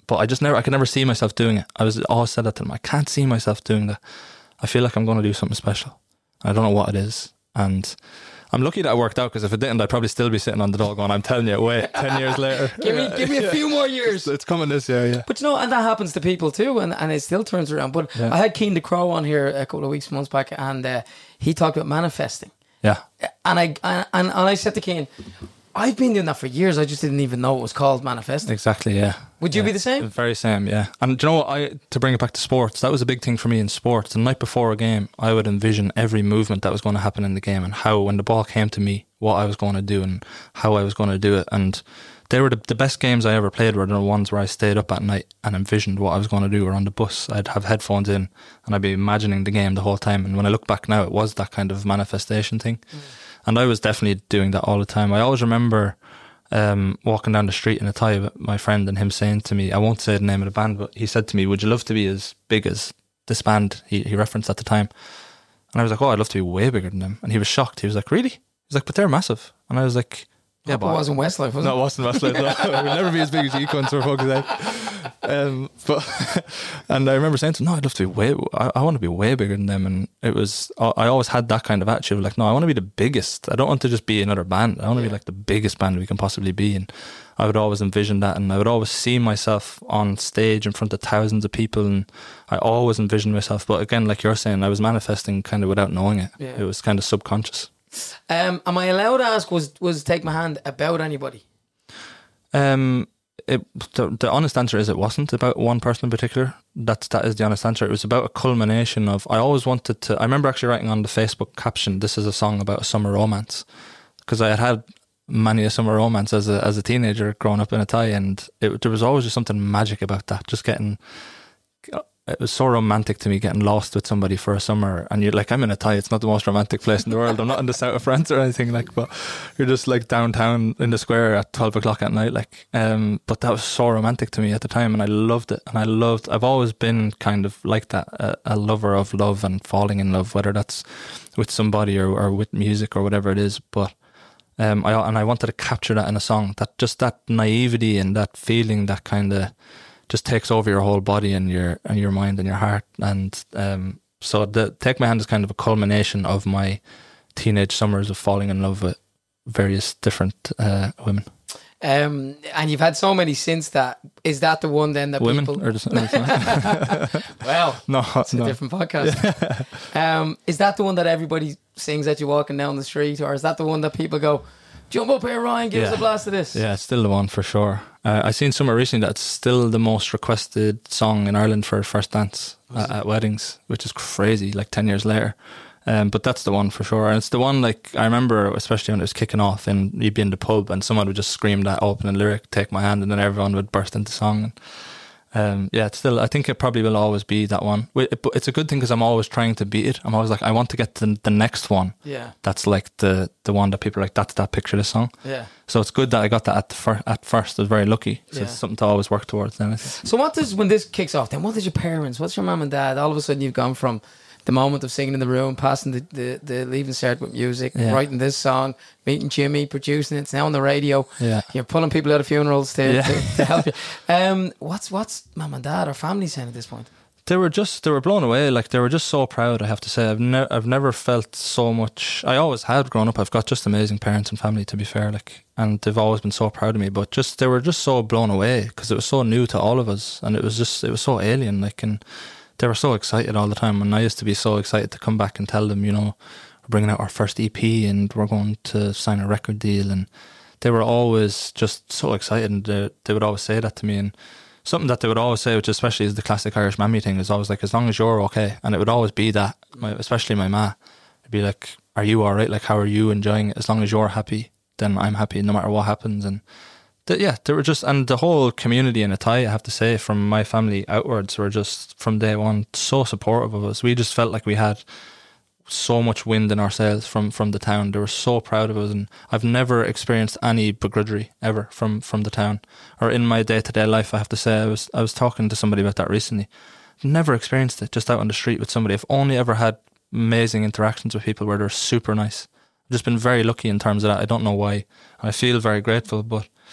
Speaker 2: but I just never, I could never see myself doing it. I was always said that to them. I can't see myself doing that. I feel like I'm going to do something special. I don't know what it is. And I'm lucky that it worked out, because if it didn't, I'd probably still be sitting on the dog going, I'm telling you, wait, ten years later.
Speaker 1: give me give me a few more years.
Speaker 2: It's, it's coming this year, yeah.
Speaker 1: But you know, and that happens to people too, and, and it still turns around. But
Speaker 2: yeah.
Speaker 1: I had Keen the Crow on here a couple of weeks, months back, and uh, he talked about manifesting.
Speaker 2: Yeah.
Speaker 1: And I and, and I said to Keen, I've been doing that for years. I just didn't even know it was called manifesting.
Speaker 2: Exactly, yeah.
Speaker 1: Would you
Speaker 2: yeah.
Speaker 1: be the same?
Speaker 2: Very same, yeah. And do you know what? I to bring it back to sports, that was a big thing for me in sports. The night before a game, I would envision every movement that was going to happen in the game, and how, when the ball came to me, what I was going to do and how I was going to do it. And they were the, the best games I ever played were the ones where I stayed up at night and envisioned what I was going to do. Or on the bus, I'd have headphones in and I'd be imagining the game the whole time. And when I look back now, it was that kind of manifestation thing. Mm. And I was definitely doing that all the time. I always remember um, walking down the street in a tie with my friend and him saying to me, I won't say the name of the band, but he said to me, would you love to be as big as this band he, he referenced at the time? And I was like, oh, I'd love to be way bigger than them. And he was shocked. He was like, really? He was like, but they're massive. And I was like, yeah,
Speaker 1: but it wasn't Westlife, was it?
Speaker 2: No, it wasn't Westlife. No. We'll never be as big as you cunts, for fuck's sake. Um, but and I remember saying to him, no, I'd love to be way, I, I want to be way bigger than them. And it was, I always had that kind of attitude, like, no, I want to be the biggest. I don't want to just be another band. I want to yeah. be like the biggest band we can possibly be. And I would always envision that, and I would always see myself on stage in front of thousands of people, and I always envisioned myself. But again, like you're saying, I was manifesting kind of without knowing it. Yeah. It was kind of subconscious.
Speaker 1: Um, am I allowed to ask, was was Take My Hand about anybody?
Speaker 2: Um, it, the, the honest answer is it wasn't about one person in particular. That's, that is the honest answer. It was about a culmination of, I always wanted to, I remember actually writing on the Facebook caption, this is a song about a summer romance, because I had had many a summer romance as a as a teenager growing up in a tie, and it, there was always just something magic about that, just getting, it was so romantic to me, getting lost with somebody for a summer. And you're like, I'm in a tie, it's not the most romantic place in the world, I'm not in the south of France or anything, like, but you're just like downtown in the square at twelve o'clock at night, like, um, but that was so romantic to me at the time, and I loved it. And I loved, I've always been kind of like that, a, a lover of love and falling in love, whether that's with somebody or, or with music or whatever it is. But um, I and I wanted to capture that in a song, that just that naivety and that feeling that kind of just takes over your whole body and your and your mind and your heart. And um, so the Take My Hand is kind of a culmination of my teenage summers of falling in love with various different uh, women. Um,
Speaker 1: and you've had so many since that. Is that the one then that
Speaker 2: women
Speaker 1: people...
Speaker 2: or just,
Speaker 1: well,
Speaker 2: no,
Speaker 1: it's a
Speaker 2: no.
Speaker 1: different podcast. Yeah. Um, is that the one that everybody sings at you walking down the street, or is that the one that people go, jump up here, Ryan, give yeah. us a blast of this?
Speaker 2: Yeah, it's still the one for sure. Uh, I seen somewhere recently that's still the most requested song in Ireland for first dance at, at weddings, which is crazy, like ten years later. Um, but that's the one for sure. And it's the one, like, I remember, especially when it was kicking off and you'd be in the pub and someone would just scream that opening lyric, Take My Hand, and then everyone would burst into song. And, um, yeah, it's still, I think it probably will always be that one. But it's a good thing because I'm always trying to beat it. I'm always like, I want to get to the, the next one.
Speaker 1: Yeah.
Speaker 2: That's like the, the one that people are like, that's that picture of the song.
Speaker 1: Yeah.
Speaker 2: So it's good that I got that at the fir- at first. I was very lucky. So yeah. It's something to always work towards then.
Speaker 1: So what does, when this kicks off then, what does your parents, what's your mum and dad, all of a sudden you've gone from the moment of singing in the room, passing the, the, the leaving cert with music, yeah. writing this song, meeting Jimmy, producing it, it's now on the radio.
Speaker 2: Yeah.
Speaker 1: You're pulling people out of funerals to,
Speaker 2: yeah.
Speaker 1: to, to help you. Um, what's what's mum and dad or family saying at this point?
Speaker 2: They were just, they were blown away. Like, they were just so proud, I have to say. I've, ne- I've never felt so much. I always had growing up. I've got just amazing parents and family, to be fair. Like, and they've always been so proud of me. But just, they were just so blown away because it was so new to all of us. And it was just, it was so alien. Like, and they were so excited all the time. And I used to be so excited to come back and tell them, you know, we're bringing out our first E P and we're going to sign a record deal. And they were always just so excited. And they, they would always say that to me. And something that they would always say, which especially is the classic Irish mammy thing, is always like, as long as you're okay. And it would always be that, my, especially my ma. It'd be like, are you all right? Like, how are you enjoying it? As long as you're happy, then I'm happy no matter what happens. And the, yeah, they were just, and the whole community in Athy, I have to say, from my family outwards, were just from day one so supportive of us. We just felt like we had so much wind in our sails from, from the town. They were so proud of us, and I've never experienced any begrudgery ever from, from the town or in my day to day life. I have to say, I was I was talking to somebody about that recently. I've never experienced it just out on the street with somebody. I've only ever had amazing interactions with people where they're super nice. I've just been very lucky in terms of that. I don't know why. I feel very grateful, but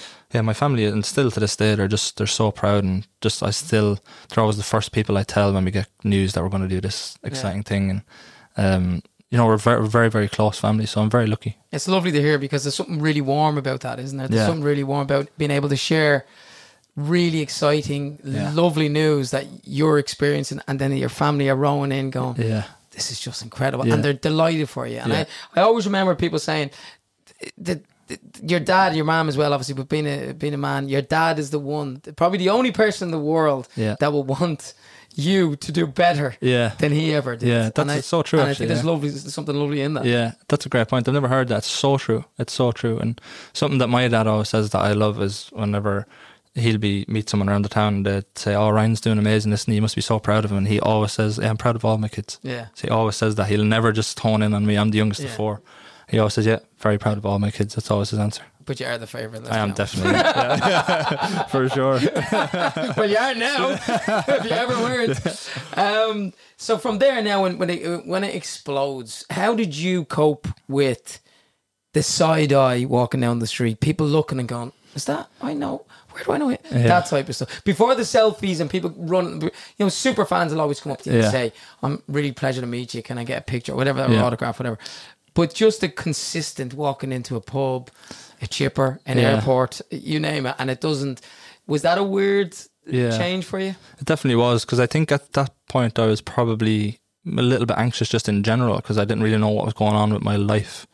Speaker 2: yeah, my family, and still to this day, they're just they're so proud, and just I still they're always the first people I tell when we get news that we're going to do this exciting yeah. thing, and um, you know, we're very very very close family, so I'm very lucky.
Speaker 1: It's lovely to hear because there's something really warm about that, isn't there? There's
Speaker 2: yeah.
Speaker 1: something really warm about being able to share really exciting, yeah. lovely news that you're experiencing, and then your family are rowing in, going,
Speaker 2: yeah.
Speaker 1: this is just incredible,
Speaker 2: yeah.
Speaker 1: and they're delighted for you. And
Speaker 2: yeah.
Speaker 1: I, I always remember people saying that your dad, your mom as well, obviously, but being a being a man, your dad is the one, probably the only person in the world
Speaker 2: yeah.
Speaker 1: that will want you to do better
Speaker 2: yeah.
Speaker 1: than he ever did.
Speaker 2: Yeah, that's
Speaker 1: I,
Speaker 2: so true.
Speaker 1: And
Speaker 2: actually,
Speaker 1: I think
Speaker 2: yeah.
Speaker 1: there's lovely, there's something lovely in that.
Speaker 2: Yeah, that's a great point. I've never heard that. It's so true. It's so true. And something that my dad always says that I love is whenever he'll be meet someone around the town and they'd say, oh, Ryan's doing amazing, listen, you must be so proud of him. And he always says, yeah, I'm proud of all my kids.
Speaker 1: Yeah.
Speaker 2: So he always says that. He'll never just hone in on me. I'm the youngest
Speaker 1: yeah.
Speaker 2: of four. He always says, yeah, very proud of all my kids. That's always his answer.
Speaker 1: But you are the favourite.
Speaker 2: I am definitely. Yeah. Yeah. For sure.
Speaker 1: Well, you are now, if you ever weren't. Um, so from there now, when, when, it, when it explodes, how did you cope with the side eye walking down the street? People looking and going, is that, I know, where do I know it? Yeah. That type of stuff. Before the selfies and people run, you know, super fans will always come up to you yeah. and say, I'm really pleasure to meet you. Can I get a picture? Whatever, yeah. autograph, whatever. But just the consistent walking into a pub, a chipper, an yeah. airport, you name it, and it doesn't. Was that a weird yeah. change for you?
Speaker 2: It definitely was, because I think at that point I was probably a little bit anxious just in general, because I didn't really know what was going on with my life.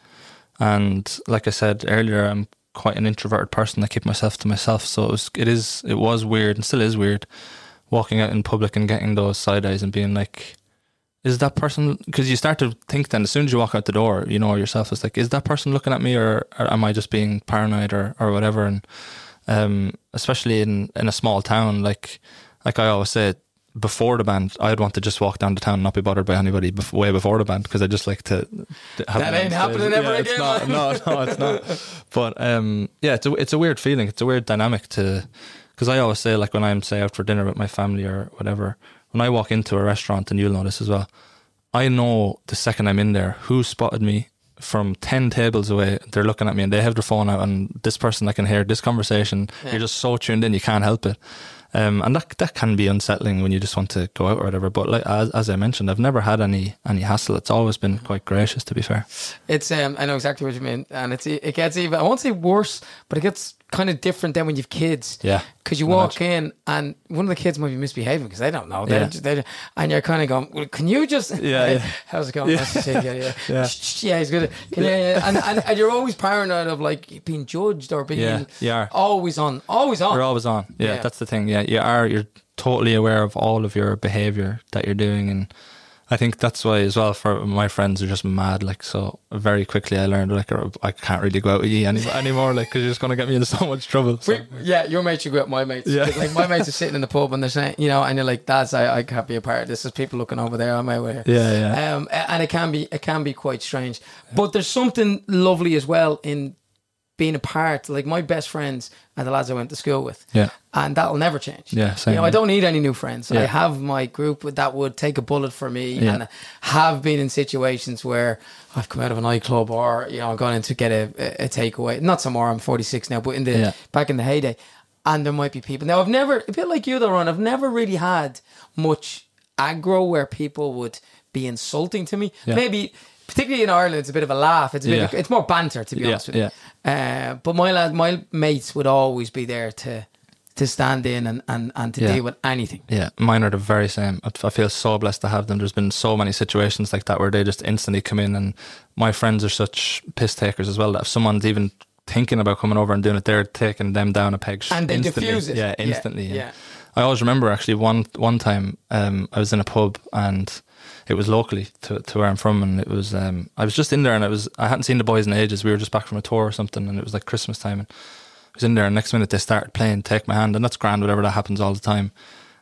Speaker 2: And like I said earlier, I'm quite an introverted person. I keep myself to myself, so it was, it is, it was weird, and still is weird, walking out in public and getting those side eyes and being like, is that person, because you start to think then as soon as you walk out the door, you know yourself, it's like, is that person looking at me, or, or am I just being paranoid, or, or whatever? And um, especially in, in a small town, like like I always say, before the band, I'd want to just walk down the town and not be bothered by anybody bef- way before the band, because I just like to have
Speaker 1: that ain't happening ever
Speaker 2: yeah,
Speaker 1: again.
Speaker 2: It's not, no, no, it's not. But um, yeah, it's a, it's a weird feeling. It's a weird dynamic to, because I always say, like when I'm say out for dinner with my family or whatever, when I walk into a restaurant, and you'll know this as well, I know the second I'm in there who spotted me from ten tables away. They're looking at me and they have their phone out, and this person, I can hear this conversation. Yeah. You're just so tuned in, you can't help it. Um, and that that can be unsettling when you just want to go out or whatever. But like as, as I mentioned, I've never had any any hassle. It's always been quite gracious, to be fair. It's um, I know exactly what you mean, and it's it gets even, I won't say worse, but it gets kind of different then when you've kids. Yeah. Because you walk in and one of the kids might be misbehaving because they don't know. They're, yeah. they're, and you're kind of going, well, can you just... Yeah, hey, yeah. How's it going? Yeah. Yeah, yeah. Yeah, yeah. yeah he's good. Can you, yeah. and, and, and you're always paranoid of like being judged or being yeah, you are. always on. Always on. You're always on. Yeah, yeah, that's the thing. Yeah, you are. You're totally aware of all of your behaviour that you're doing, and I think that's why as well, for my friends are just mad, like, so very quickly I learned, like, I can't really go out with you any, anymore, like, because you're just going to get me into so much trouble. So. We, yeah, your mates should go out with my mates. Yeah. Like, my mates are sitting in the pub and they're saying, you know, and you're like, that's, I, I can't be a part of this. There's people looking over there on my way here. Yeah, yeah. Um, and it can be, it can be quite strange. But there's something lovely as well in being a part, like my best friends are the lads I went to school with. Yeah. And that'll never change. Yeah, same. You know, I don't need any new friends. Yeah. I have my group that would take a bullet for me, yeah. and have been in situations where I've come out of a nightclub or, you know, gone in to get a, a, a takeaway. Not some more, I'm forty-six now, but in the yeah. back in the heyday. And there might be people. Now, I've never, a bit like you though, Ron, I've never really had much aggro where people would be insulting to me. Yeah. Maybe... Particularly in Ireland, it's a bit of a laugh. It's a bit. Yeah. Of, it's more banter, to be yeah, honest with you. Yeah. Uh, but my lad, my mates would always be there to to stand in and, and, and to yeah. deal with anything. Yeah, mine are the very same. I feel so blessed to have them. There's been so many situations like that where they just instantly come in, and my friends are such piss takers as well that if someone's even thinking about coming over and doing it, they're taking them down a peg and they instantly. Diffuse it. Yeah, instantly. Yeah. Yeah. yeah. I always remember actually one one time um, I was in a pub and. It was locally to to where I'm from, and it was um, I was just in there, and it was I hadn't seen the boys in ages. We were just back from a tour or something, and it was like Christmas time, and I was in there, and next minute they started playing Take My Hand, and that's grand, whatever, that happens all the time.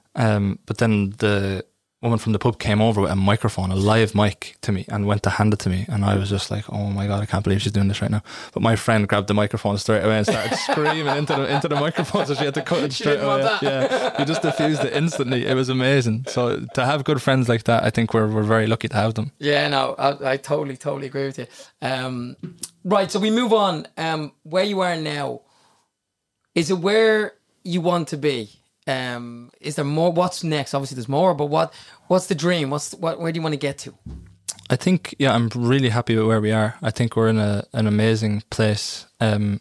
Speaker 2: Um, but then the woman from the pub came over with a microphone, a live mic, to me, and went to hand it to me, and I was just like, oh my god, I can't believe she's doing this right now. But my friend grabbed the microphone straight away and started screaming into the into the microphone, so she had to cut it straight away. Yeah, he just diffused it instantly. It was amazing. So to have good friends like that, I think we're we're very lucky to have them. Yeah, no, I, I totally totally agree with you. Um, right, so we move on. Um, where you are now,
Speaker 1: Is it where you want to be? Um, is there more? What's next? Obviously, there's more. But what what's the dream? What's what? Where do you want to get to?
Speaker 2: I think, yeah, I'm really happy with where we are. I think we're in a an amazing place. Um,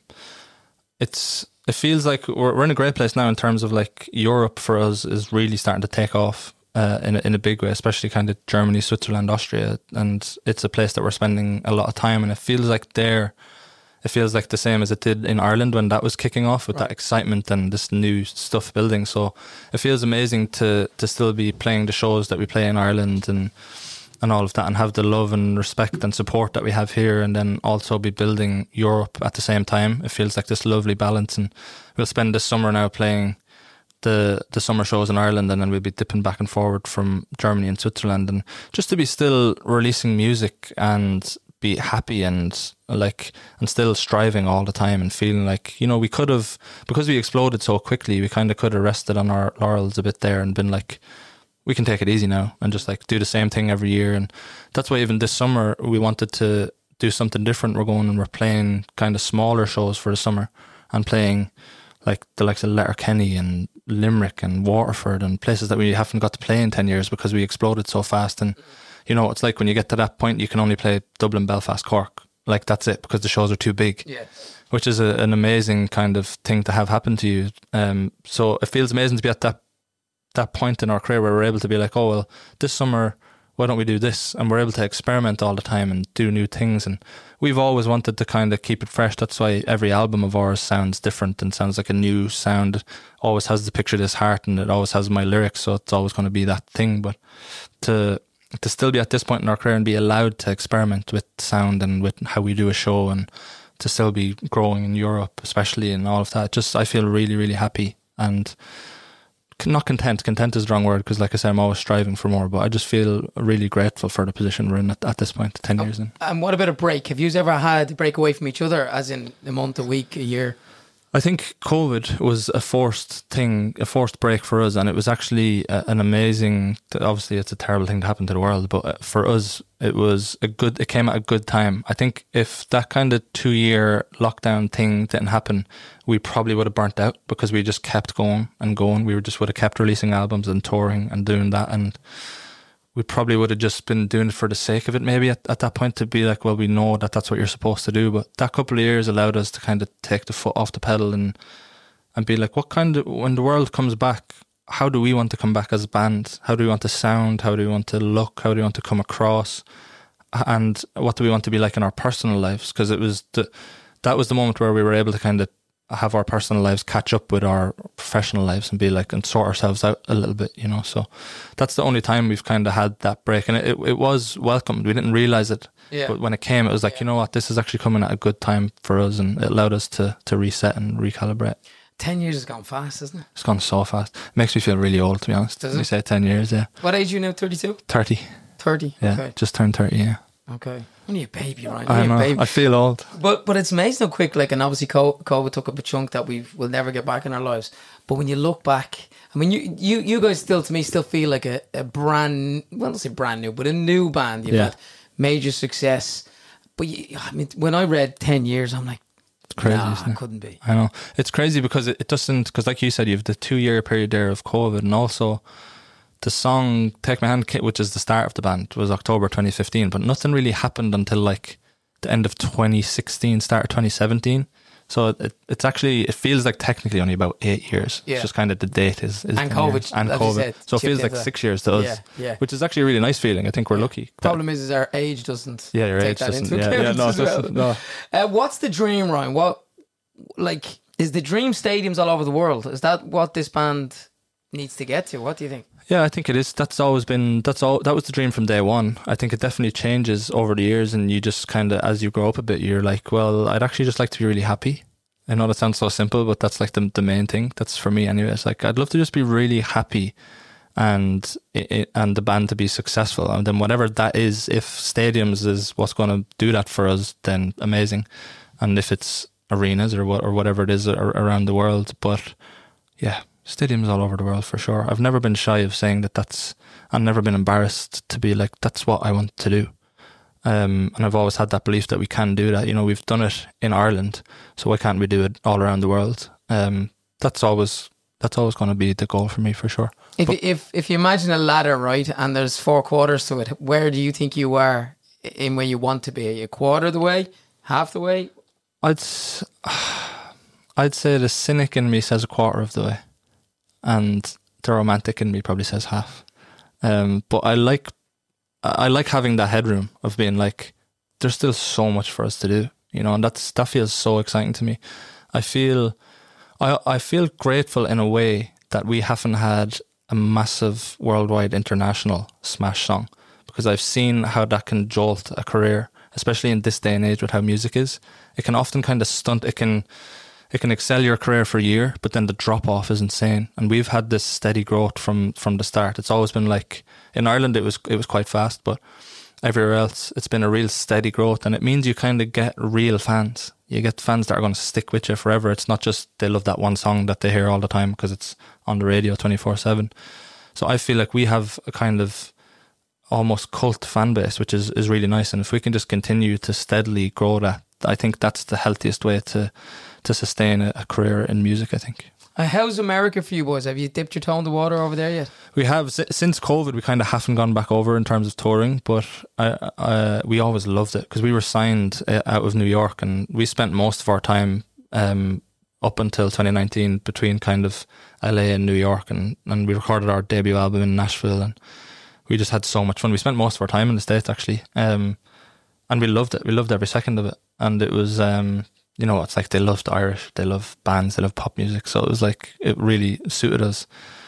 Speaker 2: it's it feels like we're we're in a great place now in terms of like Europe for us is really starting to take off uh, in a, in a big way, especially kind of Germany, Switzerland, Austria, and it's a place that we're spending a lot of time. And it feels like there, it feels like the same as it did in Ireland when that was kicking off with right. that excitement and this new stuff building. So it feels amazing to to still be playing the shows that we play in Ireland and. and all of that, and have the love and respect and support that we have here, and then also be building Europe at the same time. It feels like this lovely balance, and we'll spend this summer now playing the the summer shows in Ireland, and then we'll be dipping back and forward from Germany and Switzerland, and just to be still releasing music and be happy and like and still striving all the time and feeling like, you know, we could have, because we exploded so quickly, we kind of could have rested on our laurels a bit there and been like, we can take it easy now and just like do the same thing every year. And that's why even this summer we wanted to do something different. We're going and we're playing kind of smaller shows for the summer and playing like the likes of Letterkenny and Limerick and Waterford and places that we haven't got to play in ten years because we exploded so fast. And you know, it's like when you get to that point, you can only play Dublin, Belfast, Cork. Like that's it, because the shows are too big.
Speaker 1: Yeah.
Speaker 2: Which is a, an amazing kind of thing to have happen to you. Um, so it feels amazing to be at that that point in our career where we're able to be like, oh well, this summer why don't we do this, and we're able to experiment all the time and do new things. And we've always wanted to kind of keep it fresh. That's why every album of ours sounds different and sounds like a new sound. It always has the Picture This Heart, and it always has my lyrics, so it's always going to be that thing. But to to still be at this point in our career and be allowed to experiment with sound and with how we do a show, and to still be growing in Europe especially and all of that, just I feel really really happy and not content. Content is the wrong word, because like I said, I'm always striving for more, but I just feel really grateful for the position we're in at, at this point, ten years in.
Speaker 1: And what about a break? Have you ever had to break away from each other, as in a month, a week, a year?
Speaker 2: I think COVID was a forced thing, a forced break for us, and it was actually a, an amazing, obviously it's a terrible thing to happen to the world, but for us it was a good, it came at a good time. I think if that kind of two year lockdown thing didn't happen, we probably would have burnt out, because we just kept going and going. We were just would have kept releasing albums and touring and doing that, and we probably would have just been doing it for the sake of it maybe at, at that point, to be like, well, we know that that's what you're supposed to do. But that couple of years allowed us to kind of take the foot off the pedal and and be like, what kind of, when the world comes back, how do we want to come back as a band? How do we want to sound? How do we want to look? How do we want to come across? And what do we want to be like in our personal lives? Because it was the, that was the moment where we were able to kind of have our personal lives catch up with our professional lives and be like, and sort ourselves out a little bit, you know. So that's the only time we've kind of had that break, and it, it was welcomed. We didn't realize it, yeah. But when it came, it was like, yeah. You know what, this is actually coming at a good time for us, and it allowed us to to reset and recalibrate.
Speaker 1: Ten years has gone fast, isn't it?
Speaker 2: It's gone so fast. It makes me feel really old, to be honest.
Speaker 1: Does
Speaker 2: it? You say ten years, yeah.
Speaker 1: What age are you now? Thirty-two.
Speaker 2: Thirty.
Speaker 1: Thirty.
Speaker 2: Yeah,
Speaker 1: okay.
Speaker 2: Just turned thirty. Yeah.
Speaker 1: Okay. Only a baby, right?
Speaker 2: I
Speaker 1: Only
Speaker 2: know.
Speaker 1: A baby.
Speaker 2: I feel old.
Speaker 1: But but it's amazing how quick, like, and obviously COVID took up a chunk that we will never get back in our lives. But when you look back, I mean, you you, you guys still, to me, still feel like a, a brand, well, not say brand new, but a new band. You've
Speaker 2: yeah.
Speaker 1: had major success. But you, I mean, when I read ten years, I'm like,
Speaker 2: it's crazy,
Speaker 1: nah,
Speaker 2: isn't it?
Speaker 1: it couldn't be.
Speaker 2: I know. It's crazy because it, it doesn't, because like you said, you have the two year period there of COVID, and also the song Take My Hand, which is the start of the band, was October twenty fifteen, but nothing really happened until like the end of twenty sixteen, start of twenty seventeen. So it, it's actually, it feels like technically only about eight years. Yeah. It's just kind of the date is, is
Speaker 1: and COVID
Speaker 2: years. and
Speaker 1: COVID.
Speaker 2: COVID. So it feels like six years to us, yeah, yeah. Which is actually a really nice feeling. I think we're
Speaker 1: yeah.
Speaker 2: lucky.
Speaker 1: Problem is, is our age doesn't.
Speaker 2: Yeah, your
Speaker 1: take
Speaker 2: age
Speaker 1: that
Speaker 2: doesn't.
Speaker 1: Into
Speaker 2: Yeah, yeah, no,
Speaker 1: as well.
Speaker 2: no.
Speaker 1: Uh, what's the dream, Ryan? What, like, is the dream stadiums all over the world? Is that what this band needs to get to? What do you think?
Speaker 2: Yeah, I think it is. That's always been, that's all, that was the dream from day one. I think it definitely changes over the years, and you just kind of, as you grow up a bit, you're like, well, I'd actually just like to be really happy. I know that sounds so simple, but that's like the the main thing. That's for me anyway. It's like, I'd love to just be really happy, and it, and the band to be successful. And then whatever that is, if stadiums is what's going to do that for us, then amazing. And if it's arenas or what or whatever it is around the world, but yeah, stadiums all over the world for sure. I've never been shy of saying that that's, I've never been embarrassed to be like, that's what I want to do. Um, and I've always had that belief that we can do that. You know, we've done it in Ireland, so why can't we do it all around the world? Um, that's always that's always going to be the goal for me for sure.
Speaker 1: If
Speaker 2: But,
Speaker 1: if if you imagine a ladder, right, and there's four quarters to it, where do you think you are in where you want to be? Are you a quarter of the way, half the way?
Speaker 2: I'd s- I'd say the cynic in me says a quarter of the way, and the romantic in me probably says half. Um, but I like I like having that headroom of being like, there's still so much for us to do, you know, and that's that feels so exciting to me. I feel I I feel grateful in a way that we haven't had a massive worldwide international smash song, because I've seen how that can jolt a career, especially in this day and age with how music is. It can often kind of stunt. It can it can excel your career for a year, but then the drop off is insane. And we've had this steady growth from from the start. It's always been like, in Ireland it was it was quite fast, but everywhere else it's been a real steady growth, and it means you kind of get real fans. You get fans that are going to stick with you forever. It's not just they love that one song that they hear all the time because it's on the radio twenty-four seven. So I feel like we have a kind of almost cult fan base, which is, is really nice. And if we can just continue to steadily grow that, I think that's the healthiest way to to sustain a, a career in music, I think.
Speaker 1: Uh, how's America for you boys? Have you dipped your toe in the water over there yet?
Speaker 2: We have, since COVID, we kind of haven't gone back over in terms of touring, but I, I, we always loved it because we were signed uh, out of New York, and we spent most of our time um, up until twenty nineteen between kind of L A and New York, and, and we recorded our debut album in Nashville, and we just had so much fun. We spent most of our time in the States, actually, um, and we loved it. We loved every second of it, and it was... Um, you know, it's like they loved Irish, they love bands, they love pop music. So it was like, it really suited us.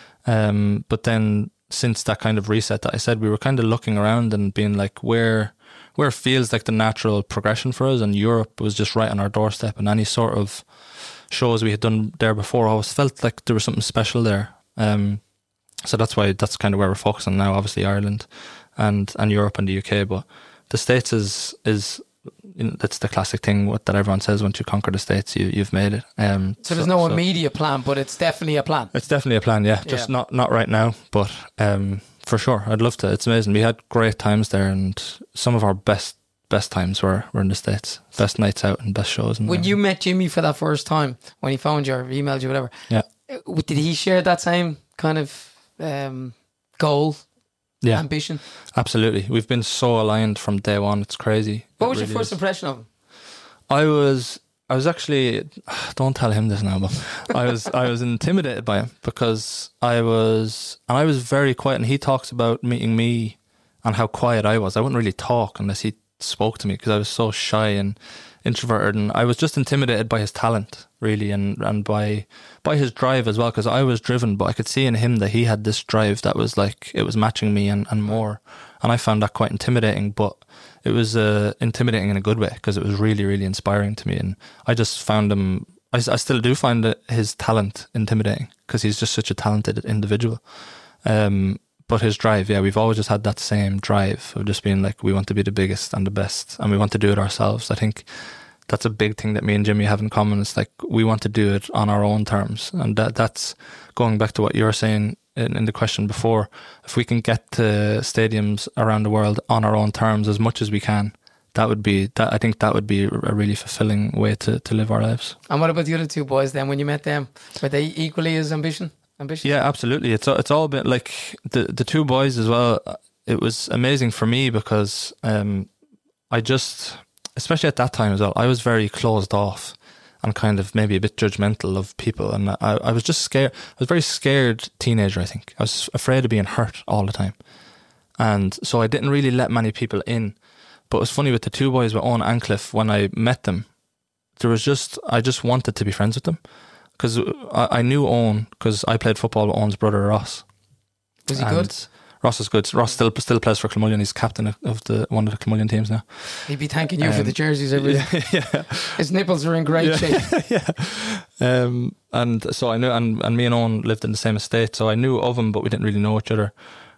Speaker 2: Um, but then since that kind of reset that I said, we were kind of looking around and being like, where where feels like the natural progression for us, and Europe was just right on our doorstep, and any sort of shows we had done there before always felt like there was something special there. Um, so that's why, that's kind of where we're focusing now, obviously Ireland and, and Europe and the U K. But the States is... is that's the classic thing what, that everyone says, once you conquer the States, you, you've made it. Um,
Speaker 1: so there's so, no so immediate plan, but it's definitely a plan.
Speaker 2: It's definitely a plan, yeah. Just yeah. not not right now, but um, for sure, I'd love to. It's amazing. We had great times there, and some of our best best times were, were in the States. Best nights out and best shows. And
Speaker 1: when you met Jimmy for that first time, when he phoned you or emailed you, whatever,
Speaker 2: yeah,
Speaker 1: did he share that same kind of um, goal? Yeah, ambition.
Speaker 2: Absolutely. We've been so aligned from day one. It's crazy.
Speaker 1: What
Speaker 2: it
Speaker 1: was
Speaker 2: really
Speaker 1: your first
Speaker 2: is.
Speaker 1: impression of him?
Speaker 2: I was, I was actually, don't tell him this now, but I was, I was intimidated by him because I was, and I was very quiet. And he talks about meeting me and how quiet I was. I wouldn't really talk unless he spoke to me because I was so shy and introverted, and I was just intimidated by his talent, really, and and by by his drive as well, because I was driven, but I could see in him that he had this drive that was like, it was matching me and, and more, and I found that quite intimidating, but it was uh, intimidating in a good way because it was really, really inspiring to me, and I just found him, I, I still do find it, his talent intimidating because he's just such a talented individual. Um, but his drive, yeah, we've always just had that same drive of just being like, we want to be the biggest and the best, and we want to do it ourselves. I think that's a big thing that me and Jimmy have in common. It's like, we want to do it on our own terms. And that that's going back to what you were saying in, in the question before. If we can get to stadiums around the world on our own terms as much as we can, that would be, that I think that would be a really fulfilling way to, to live our lives.
Speaker 1: And what about the other two boys then, when you met them? Were they equally as ambition? ambitious?
Speaker 2: Yeah, absolutely. It's it's all been like the the two boys as well. It was amazing for me because um, I just, especially at that time as well, I was very closed off and kind of maybe a bit judgmental of people, and I, I was just scared. I was a very scared teenager, I think. I was afraid of being hurt all the time, and so I didn't really let many people in. But it was funny with the two boys, with Owen and Cliff, when I met them, there was just, I just wanted to be friends with them. Because I, I knew Owen, because I played football with Owen's brother Ross.
Speaker 1: Was he and good?
Speaker 2: Ross is good. Ross still still plays for Clonmullion. He's captain of the one of the Clonmullion teams now.
Speaker 1: He'd be thanking you um, for the jerseys every day.
Speaker 2: Yeah, yeah.
Speaker 1: His nipples are in great
Speaker 2: yeah,
Speaker 1: shape.
Speaker 2: yeah. Um, and so I knew, and, and me and Owen lived in the same estate, so I knew of him, but we didn't really know each other.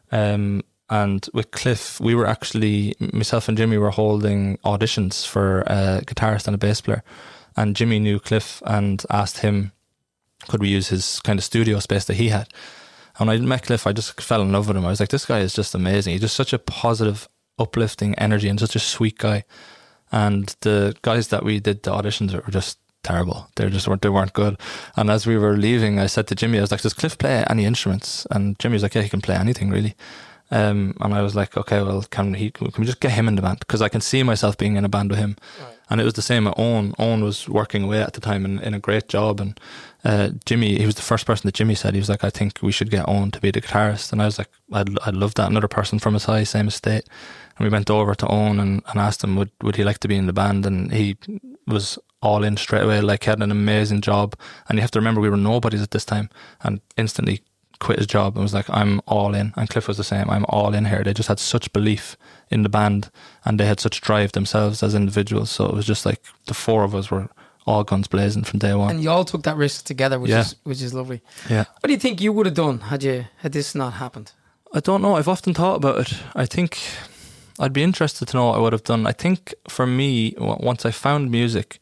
Speaker 2: Um, and with Cliff, we were actually, myself and Jimmy were holding auditions for a guitarist and a bass player. And Jimmy knew Cliff and asked him, could we use his kind of studio space that he had? And when I met Cliff, I just fell in love with him. I was like, this guy is just amazing. He's just such a positive, uplifting energy and such a sweet guy. And the guys that we did the auditions with were just terrible. They just weren't, they weren't good. And as we were leaving, I said to Jimmy, I was like, does Cliff play any instruments? And Jimmy was like, yeah, he can play anything really. Um, and I was like, okay, well, can he? Can we just get him in the band? Because I can see myself being in a band with him. Right. And it was the same at Owen. Owen was working away at the time in, in a great job. And uh, Jimmy, he was the first person that Jimmy said, he was like, I think we should get Owen to be the guitarist. And I was like, I'd, I'd love that. Another person from his high, same estate. And we went over to Owen and, and asked him, would, would he like to be in the band? And he was all in straight away. Like, he had an amazing job. And you have to remember, we were nobodies at this time. And instantly quit his job and was like, I'm all in. And Cliff was the same, I'm all in here. They just had such belief in the band and they had such drive themselves as individuals. So it was just like the four of us were all guns blazing from day one.
Speaker 1: And you all took that risk together, which
Speaker 2: yeah.
Speaker 1: is which is lovely.
Speaker 2: Yeah.
Speaker 1: What do you think you would have done had you had this not happened?
Speaker 2: I don't know. I've often thought about it. I think I'd be interested to know what I would have done. I think for me, once I found music,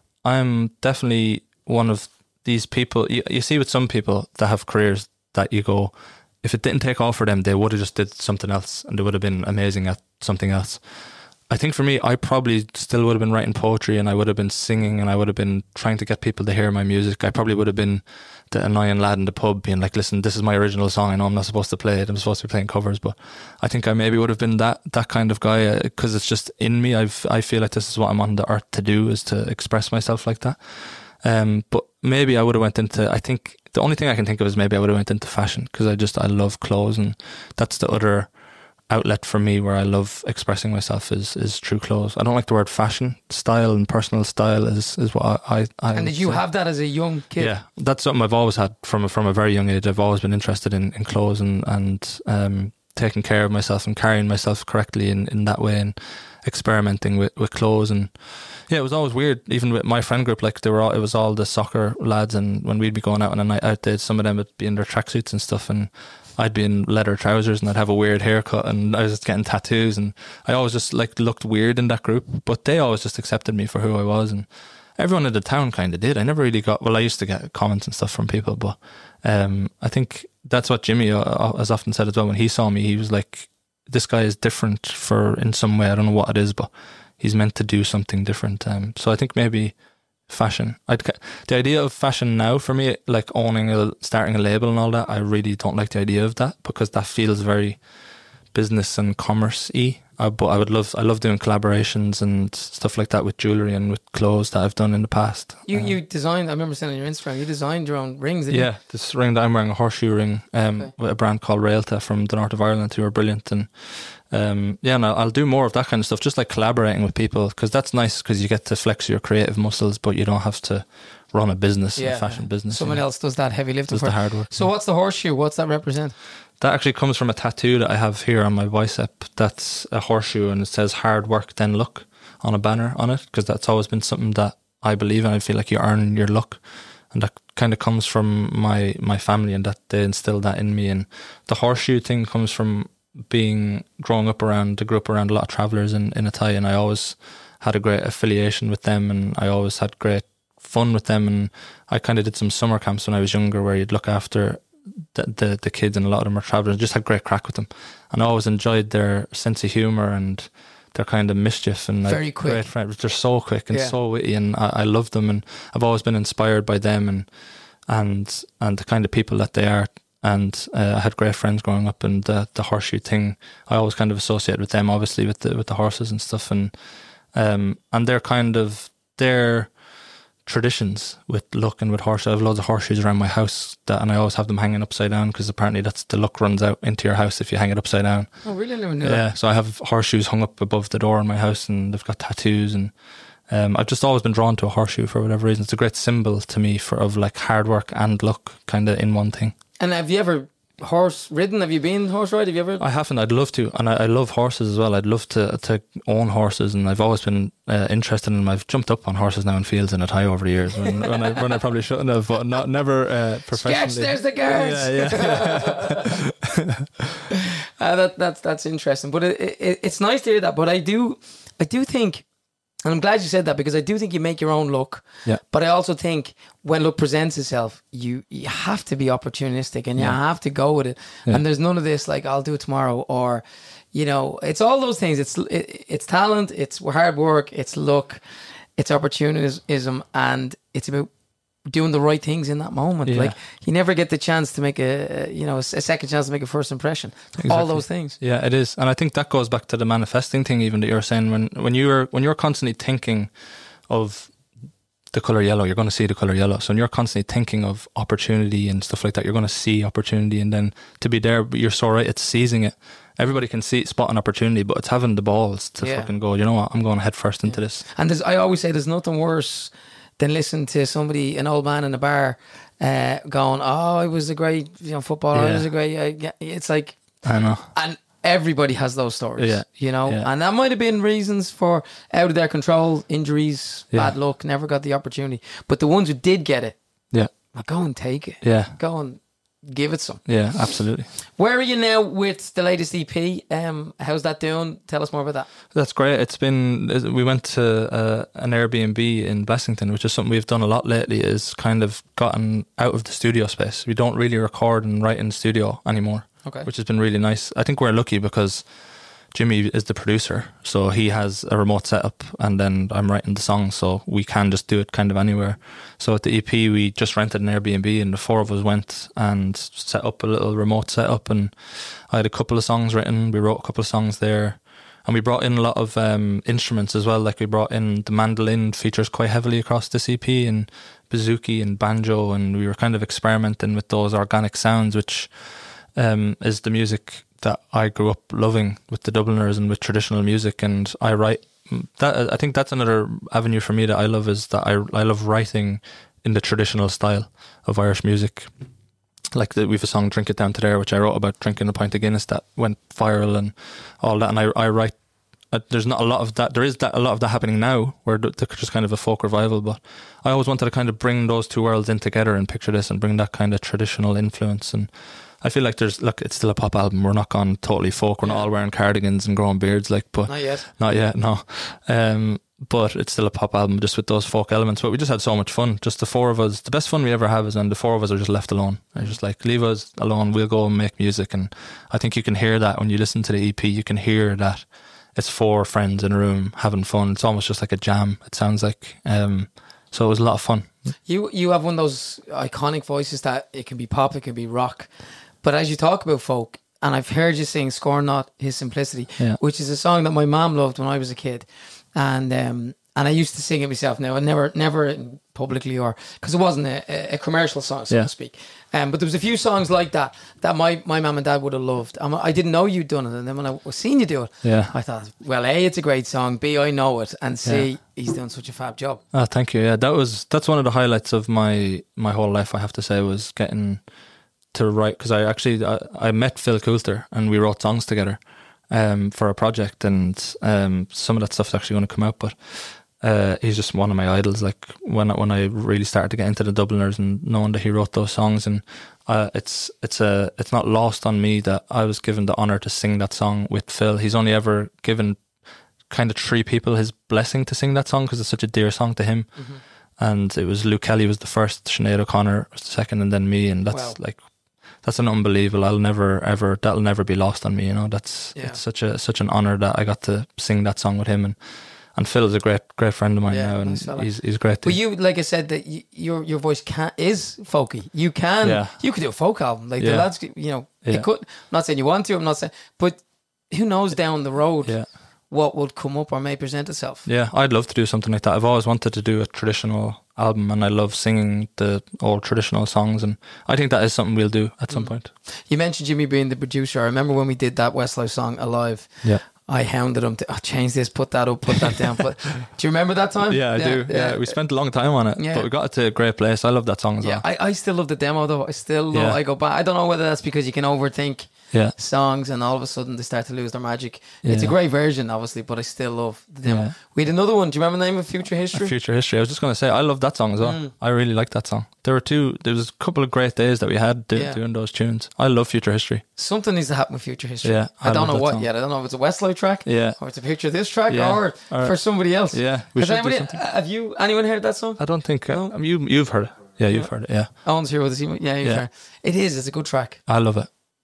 Speaker 2: I'm definitely one of these people. You, you see with some people that have careers that you go, if it didn't take off for them, they would have just did something else and they would have been amazing at something else. I think for me, I probably still would have been writing poetry and I would have been singing and I would have been trying to get people to hear my music. I probably would have been the annoying lad in the pub being like, listen, this is my original song. I know I'm not supposed to play it. I'm supposed to be playing covers, but I think I maybe would have been that that kind of guy because uh, it's just in me. I've I feel like this is what I'm on the earth to do, is to express myself like that. Um, but maybe I would have went into, I think the only thing I can think of is maybe I would have went into fashion because I just, I love clothes and that's the other outlet for me where I love expressing myself is, is through clothes. I don't like the word fashion. Style and personal style is, is what I, I, I
Speaker 1: And did you
Speaker 2: say.
Speaker 1: have that as a young kid?
Speaker 2: Yeah, that's something I've always had from, from a very young age. I've always been interested in, in clothes and, and, um, taking care of myself and carrying myself correctly in, in that way and experimenting with, with clothes. And yeah, it was always weird, even with my friend group, like they were all, it was all the soccer lads, and when we'd be going out on a night out, they'd, some of them would be in their tracksuits and stuff, and I'd be in leather trousers and I'd have a weird haircut and I was just getting tattoos, and I always just like looked weird in that group, but they always just accepted me for who I was, and everyone in the town kind of did. I never really got, well, I used to get comments and stuff from people, but um, I think that's what Jimmy uh, has often said as well. When he saw me, he was like, this guy is different for in some way. I don't know what it is, but he's meant to do something different. Um, so I think maybe fashion. I'd, the idea of fashion now for me, like owning a, starting a label and all that, I really don't like the idea of that because that feels very business and commerce-y. Uh, but I would love, I love doing collaborations and stuff like that with jewellery and with clothes that I've done in the past.
Speaker 1: You
Speaker 2: um,
Speaker 1: you designed, I remember seeing on your Instagram, you designed your own rings, didn't
Speaker 2: yeah,
Speaker 1: you?
Speaker 2: Yeah, this ring that I'm wearing, a horseshoe ring, um, okay. with a brand called Railta from the north of Ireland, who are brilliant. And um, yeah, and I'll, I'll do more of that kind of stuff, just like collaborating with people, because that's nice because you get to flex your creative muscles, but you don't have to run a business, yeah. a fashion business.
Speaker 1: Someone
Speaker 2: you know.
Speaker 1: else does that heavy lifting
Speaker 2: does
Speaker 1: for
Speaker 2: the hard work.
Speaker 1: So yeah. What's the horseshoe? What's that represent?
Speaker 2: That actually comes from a tattoo that I have here on my bicep. That's a horseshoe and it says hard work then luck on a banner on it, because that's always been something that I believe in. I feel like you earn your luck, and that kind of comes from my, my family, and that they instilled that in me. And the horseshoe thing comes from being growing up around, I grew up around a lot of travellers in, in Athy, and I always had a great affiliation with them, and I always had great fun with them. And I kind of did some summer camps when I was younger where you'd look after The, the the kids, and a lot of them are travellers, and just had great crack with them, and I always enjoyed their sense of humour and their kind of mischief, and
Speaker 1: very quick.
Speaker 2: Great friends. They're so quick and
Speaker 1: yeah.
Speaker 2: so witty, and I, I love them, and I've always been inspired by them and and and the kind of people that they are. And uh, I had great friends growing up, and the the horseshoe thing I always kind of associate with them, obviously with the with the horses and stuff, and um and they're kind of their traditions with luck and with horses. I have loads of horseshoes around my house, that, and I always have them hanging upside down because apparently that's the luck runs out into your house if you hang it upside down.
Speaker 1: Oh, really? I never knew
Speaker 2: yeah,
Speaker 1: that.
Speaker 2: so I have horseshoes hung up above the door in my house, and they've got tattoos, and um, I've just always been drawn to a horseshoe for whatever reason. It's a great symbol to me for of like hard work and luck kind of in one thing.
Speaker 1: And have you ever horse ridden? Have you been horse ride? Have you ever?
Speaker 2: I haven't. I'd love to, and I, I love horses as well. I'd love to to own horses, and I've always been uh, interested in them. I've jumped up on horses now in fields in Athy over the years when, when I when I probably shouldn't have, but not never uh, professionally.
Speaker 1: Sketch, there's the guards.
Speaker 2: Yeah, yeah.
Speaker 1: uh, that that's that's interesting, but it, it, it's nice to hear that. But I do, I do think. And I'm glad you said that, because I do think you make your own luck.
Speaker 2: Yeah.
Speaker 1: But I also think when luck presents itself, you, you have to be opportunistic, and you
Speaker 2: yeah.
Speaker 1: have to go with it. Yeah. And there's none of this like, I'll do it tomorrow, or, you know, it's all those things. It's it, it's talent, it's hard work, it's luck. it's opportunism, and it's about doing the right things in that moment.
Speaker 2: Yeah.
Speaker 1: Like, you never get the chance to make a, you know, a second chance to make a first impression.
Speaker 2: Exactly.
Speaker 1: All those things.
Speaker 2: Yeah, it is. And I think that goes back to the manifesting thing even that you were saying. When, when you're when you're constantly thinking of the colour yellow, you're going to see the colour yellow. So when you're constantly thinking of opportunity and stuff like that, you're going to see opportunity, and then to be there, but you're so right, it's seizing it. Everybody can see spot an opportunity, but it's having the balls to
Speaker 1: Yeah.
Speaker 2: fucking go, you know what, I'm going head first into
Speaker 1: Yeah.
Speaker 2: this.
Speaker 1: And there's, I always say there's nothing worse than listening to somebody, an old man in a bar, uh, going, "Oh, I was a great, you know, footballer. I
Speaker 2: Yeah.
Speaker 1: was a great." Uh, yeah. It's like,
Speaker 2: I know.
Speaker 1: and everybody has those stories,
Speaker 2: Yeah.
Speaker 1: you know,
Speaker 2: Yeah.
Speaker 1: and that might have been reasons for out of their control, injuries,
Speaker 2: Yeah.
Speaker 1: bad luck, never got the opportunity. But the ones who did get it,
Speaker 2: Yeah.
Speaker 1: well, go and take it.
Speaker 2: Yeah.
Speaker 1: Go and give it some.
Speaker 2: Yeah, absolutely.
Speaker 1: Where are you now with the latest E P? Um, how's that doing? Tell us more about that.
Speaker 2: That's great. It's been, we went to uh, an Airbnb in Blessington, which is something we've done a lot lately, is kind of gotten out of the studio space. We don't really record and write in the studio anymore,
Speaker 1: Okay.
Speaker 2: which has been really nice. I think we're lucky because Jimmy is the producer, so he has a remote setup, and then I'm writing the songs, so we can just do it kind of anywhere. So at the E P, we just rented an Airbnb, and the four of us went and set up a little remote setup, and I had a couple of songs written. We wrote a couple of songs there, and we brought in a lot of um, instruments as well. Like, we brought in the mandolin features quite heavily across this E P, and bouzouki and banjo, and we were kind of experimenting with those organic sounds, which um, is the music that I grew up loving with the Dubliners and with traditional music. And I write that. I think that's another avenue for me that I love, is that I I love writing in the traditional style of Irish music. Like, the, we have a song, "Drink It Down to There," which I wrote about drinking a pint of Guinness, that went viral and all that. And I I write. Uh, there's not a lot of that. There is that, a lot of that happening now, where th- there's just kind of a folk revival. But I always wanted to kind of bring those two worlds in together and picture this and bring that kind of traditional influence. And I feel like there's, look, it's still a pop album. We're not gone totally folk. We're not all wearing cardigans and growing beards, like, but
Speaker 1: Not yet.
Speaker 2: not yet, no. Um, but it's still a pop album, just with those folk elements. But we just had so much fun. Just the four of us. The best fun we ever have is when the four of us are just left alone. They're just like, leave us alone. We'll go and make music. And I think you can hear that when you listen to the E P. You can hear that it's four friends in a room having fun. It's almost just like a jam, it sounds like. Um, so it was a lot of fun.
Speaker 1: You you have one of those iconic voices that it can be pop, it can be rock. But as you talk about folk, and I've heard you sing "Scorn Not His Simplicity,"
Speaker 2: Yeah.
Speaker 1: which is a song that my mom loved when I was a kid, and um, and I used to sing it myself. Now, I never never publicly, or because it wasn't a, a commercial song, so
Speaker 2: Yeah.
Speaker 1: to speak. Um, but there was a few songs like that that my my mum and dad would have loved. And I didn't know you'd done it, and then when I was seeing you do it,
Speaker 2: Yeah.
Speaker 1: I thought, well, A, it's a great song. B, I know it, and C,
Speaker 2: Yeah.
Speaker 1: he's doing such a fab job.
Speaker 2: Oh, thank you. Yeah, that was that's one of the highlights of my my whole life, I have to say, was getting to write, because I actually I, I met Phil Coulter and we wrote songs together um, for a project, and um, some of that stuff's actually going to come out. But uh, he's just one of my idols. Like, when I, when I really started to get into the Dubliners and knowing that he wrote those songs, and uh, it's it's a it's not lost on me that I was given the honor to sing that song with Phil. He's only ever given kind of three people his blessing to sing that song, because it's such a dear song to him. Mm-hmm. And it was Luke Kelly was the first, Sinead O'Connor was the second, and then me. And that's
Speaker 1: Wow.
Speaker 2: like, that's an unbelievable. I'll never ever that'll never be lost on me. You know, that's
Speaker 1: Yeah.
Speaker 2: it's such a such an honor that I got to sing that song with him. And and Phil is a great great friend of mine
Speaker 1: Yeah,
Speaker 2: now, and
Speaker 1: nice fella.
Speaker 2: he's he's great.
Speaker 1: But
Speaker 2: too.
Speaker 1: you, like I said, that y your your voice can is folky. You can,
Speaker 2: Yeah.
Speaker 1: you could do a folk album. Like the
Speaker 2: Yeah.
Speaker 1: lads, you know,
Speaker 2: Yeah.
Speaker 1: it could. I'm not saying you want to. I'm not saying, but who knows down the road
Speaker 2: Yeah.
Speaker 1: what would come up or may present itself.
Speaker 2: Yeah, I'd love to do something like that. I've always wanted to do a traditional album, and I love singing the old traditional songs, and I think that is something we'll do at some
Speaker 1: Mm.
Speaker 2: point.
Speaker 1: You mentioned Jimmy being the producer. I remember when we did that Westlife song "Alive."
Speaker 2: Yeah.
Speaker 1: I hounded him to oh, change this, put that up, put that down. But do you remember that time?
Speaker 2: Yeah, I do. Yeah, we spent a long time on it,
Speaker 1: Yeah.
Speaker 2: but we got it to a great place. I love that song as
Speaker 1: Yeah,
Speaker 2: well.
Speaker 1: I, I still love the demo though. I still love,
Speaker 2: Yeah.
Speaker 1: I go back. I don't know whether that's because you can overthink
Speaker 2: Yeah,
Speaker 1: songs and all of a sudden they start to lose their magic. It's a
Speaker 2: Yeah.
Speaker 1: great version, obviously, but I still love the demo.
Speaker 2: Yeah.
Speaker 1: We had another one. Do you remember the name of Future History?
Speaker 2: Future History. I was just going to say, I love that song as well.
Speaker 1: Mm.
Speaker 2: I really like that song. There were two. There was a couple of great days that we had do,
Speaker 1: Yeah.
Speaker 2: doing those tunes. I love Future History.
Speaker 1: Something needs to happen with Future History.
Speaker 2: Yeah,
Speaker 1: I,
Speaker 2: I
Speaker 1: don't
Speaker 2: love
Speaker 1: know
Speaker 2: that
Speaker 1: what
Speaker 2: song.
Speaker 1: yet. I don't know if it's a Westlife track,
Speaker 2: Yeah.
Speaker 1: or it's a picture of this track,
Speaker 2: Yeah.
Speaker 1: or,
Speaker 2: Or-
Speaker 1: for somebody else.
Speaker 2: Yeah, we
Speaker 1: Has
Speaker 2: should do
Speaker 1: anybody,
Speaker 2: something.
Speaker 1: have you anyone heard that song?
Speaker 2: I don't think uh,
Speaker 1: No?
Speaker 2: um, you you've heard it. Yeah, you've heard it. Yeah,
Speaker 1: Owen's here with us. Yeah, you've
Speaker 2: Yeah.
Speaker 1: heard it. It is. It's a good track.
Speaker 2: I love it.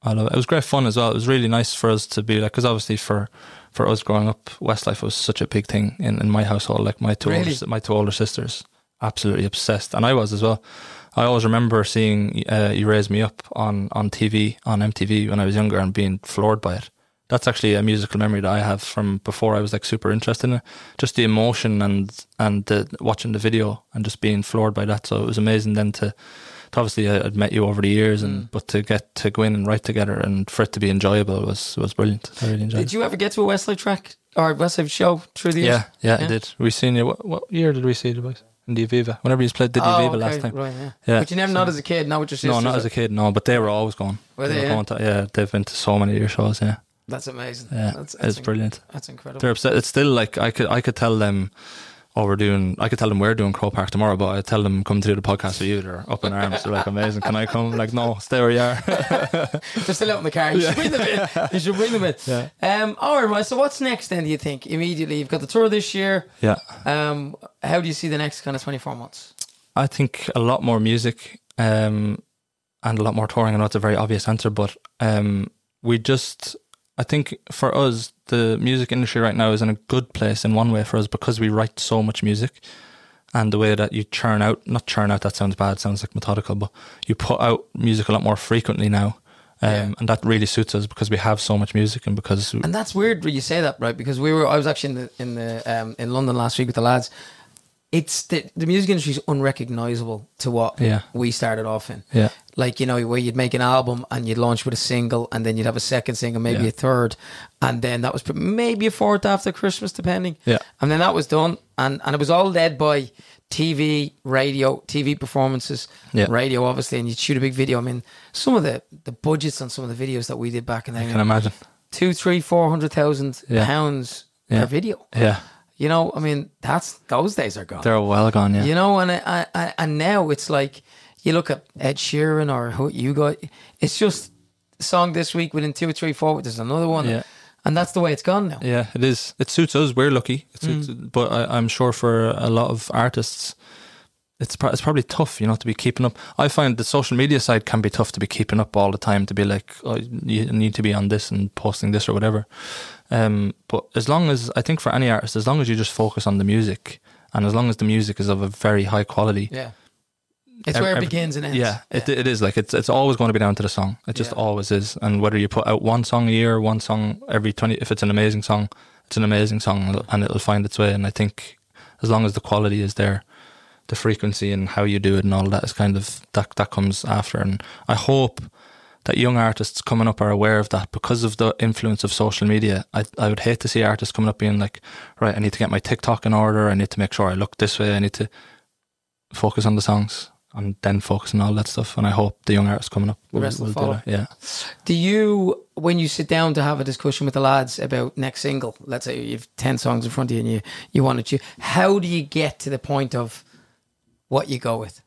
Speaker 2: I love it. It was great fun as well. It was really nice for us to be like, because obviously for for us growing up, Westlife was such a big thing in, in my household. Like my two
Speaker 1: Really?
Speaker 2: older, my two older sisters, absolutely obsessed, and I was as well. I always remember seeing uh, You Raise Me Up on, on T V, on M T V when I was younger, and being floored by it. That's actually a musical memory that I have from before I was like super interested in it. Just the emotion and and the, watching the video and just being floored by that. So it was amazing then to, to obviously I, I'd met you over the years, and mm. but to get to go in and write together and for it to be enjoyable was was brilliant. I really enjoyed it.
Speaker 1: Did you ever get to a Westlife track or Westlife show through the years?
Speaker 2: Yeah, yeah, yeah, I did. We seen you. What, what year did we see the boys? In the Aviva. Whenever you played the
Speaker 1: oh,
Speaker 2: Aviva
Speaker 1: okay.
Speaker 2: last time.
Speaker 1: Right, yeah.
Speaker 2: yeah.
Speaker 1: But you never, so, not as a kid, not with your sisters?
Speaker 2: No, not as a kid, no. But they were always going.
Speaker 1: Were they?
Speaker 2: they were
Speaker 1: yeah?
Speaker 2: going to, yeah, they've been to so many of your shows, yeah.
Speaker 1: That's amazing.
Speaker 2: Yeah,
Speaker 1: that's, that's
Speaker 2: it's inc- brilliant.
Speaker 1: That's incredible.
Speaker 2: They're upset. It's still like, I could I could tell them, oh, we're doing, I could tell them we're doing Crow Park tomorrow, but I tell them come to do the podcast with you. They're up in arms. They're like, amazing. Can I come? Like, no, stay where you are.
Speaker 1: They're still out in the car. You
Speaker 2: yeah.
Speaker 1: should bring them in. You should bring them in.
Speaker 2: Yeah.
Speaker 1: Um, all right, right. So what's next then, do you think? Immediately, you've got the tour this year.
Speaker 2: Yeah.
Speaker 1: Um, how do you see the next kind of twenty-four months?
Speaker 2: I think a lot more music um, and a lot more touring. I know it's a very obvious answer, but um, we just, I think for us, the music industry right now is in a good place in one way for us because we write so much music, and the way that you churn out, not churn out, that sounds bad, sounds like methodical, but you put out music a lot more frequently now. Um, yeah. And that really suits us because we have so much music, and because
Speaker 1: and that's weird when you say that, right? Because we were, I was actually in the in the um, in London last week with the lads. It's the the music industry is unrecognizable to what
Speaker 2: yeah.
Speaker 1: we started off in.
Speaker 2: Yeah,
Speaker 1: like, you know, where you'd make an album and you'd launch with a single, and then you'd have a second single, maybe
Speaker 2: yeah.
Speaker 1: a third, and then that was maybe a fourth after Christmas, depending.
Speaker 2: Yeah,
Speaker 1: and then that was done, and and it was all led by T V, radio, T V performances,
Speaker 2: yeah.
Speaker 1: radio, obviously, and you'd shoot a big video. I mean, some of the the budgets on some of the videos that we did back in the day,
Speaker 2: I can imagine
Speaker 1: two, three, four hundred thousand
Speaker 2: yeah.
Speaker 1: pounds
Speaker 2: yeah.
Speaker 1: per video.
Speaker 2: Yeah.
Speaker 1: You know, I mean, that's those days are gone.
Speaker 2: They're well gone, yeah.
Speaker 1: You know, and I, I, and now it's like you look at Ed Sheeran or who you got. It's just a song this week, within two or three, four. There's another one,
Speaker 2: yeah.
Speaker 1: and that's the way it's gone now.
Speaker 2: Yeah, it is. It suits us. We're lucky. It suits, mm. But I, I'm sure for a lot of artists, it's pro- it's probably tough, you know, to be keeping up. I find the social media side can be tough to be keeping up all the time. To be like, oh, you need to be on this and posting this or whatever. Um, but as long as, I think for any artist, as long as you just focus on the music, and as long as the music is of a very high quality,
Speaker 1: yeah, it's every, where it begins and ends.
Speaker 2: Yeah, yeah. It, it is like it's it's always going to be down to the song. It just yeah. always is. And whether you put out one song a year, one song every twenty, if it's an amazing song, it's an amazing song, and it'll, and it'll find its way. And I think as long as the quality is there, the frequency and how you do it and all that is kind of that that comes after. And I hope that young artists coming up are aware of that because of the influence of social media. I I would hate to see artists coming up being like, right, I need to get my TikTok in order, I need to make sure I look this way, I need to focus on the songs and then focus on all that stuff. And I hope the young artists coming up will,
Speaker 1: the rest
Speaker 2: will
Speaker 1: will follow.
Speaker 2: do that. Yeah.
Speaker 1: Do you, when you sit down to have a discussion with the lads about next single, let's say you have ten songs in front of you and you, you want to choose, how do you get to the point of what you go with?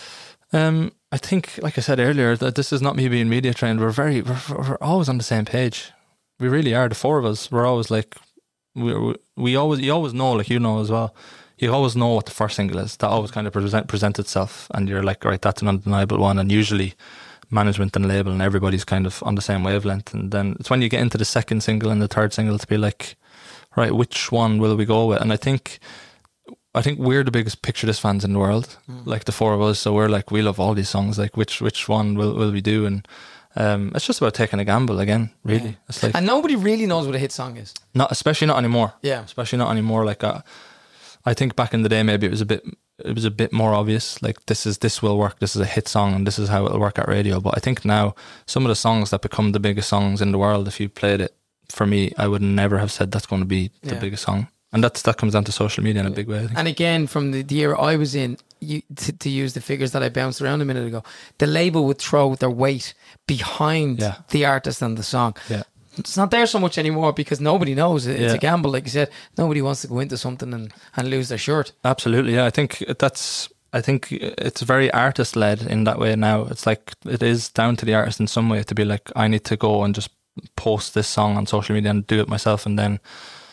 Speaker 2: Um, I think, like I said earlier, that this is not me being media trained. We're very, we're, we're always on the same page. We really are. The four of us, we're always like, we we, we always, you always know, like you know as well, you always know what the first single is. That always kind of present present itself, and you're like, right, that's an undeniable one. And usually, management and label and everybody's kind of on the same wavelength. And then it's when you get into the second single and the third single to be like, right, which one will we go with? And I think. I think we're the biggest Picture This fans in the world, mm. like the four of us. So we're like, we love all these songs. Like, which which one will, will we do? And um, it's just about taking a gamble again, really.
Speaker 1: Yeah.
Speaker 2: It's like,
Speaker 1: and nobody really knows what a hit song is.
Speaker 2: Not, especially not anymore.
Speaker 1: Yeah,
Speaker 2: especially not anymore. Like, uh, I think back in the day, maybe it was a bit, it was a bit more obvious. Like, this is this will work. This is a hit song, and this is how it'll work at radio. But I think now some of the songs that become the biggest songs in the world, if you played it, for me, I would never have said that's going to be the
Speaker 1: yeah.
Speaker 2: biggest song. And that's that comes down to social media in a big way, I think.
Speaker 1: And again, from the, the era I was in, you, to, to use the figures that I bounced around a minute ago, the label would throw their weight behind
Speaker 2: yeah.
Speaker 1: the artist and the song.
Speaker 2: Yeah.
Speaker 1: It's not there so much anymore because nobody knows. It's
Speaker 2: yeah.
Speaker 1: a gamble, like you said. Nobody wants to go into something and, and lose their shirt.
Speaker 2: Absolutely, yeah. I think that's. I think it's very artist led in that way now. It's like it is down to the artist in some way to be like, I need to go and just post this song on social media and do it myself, and then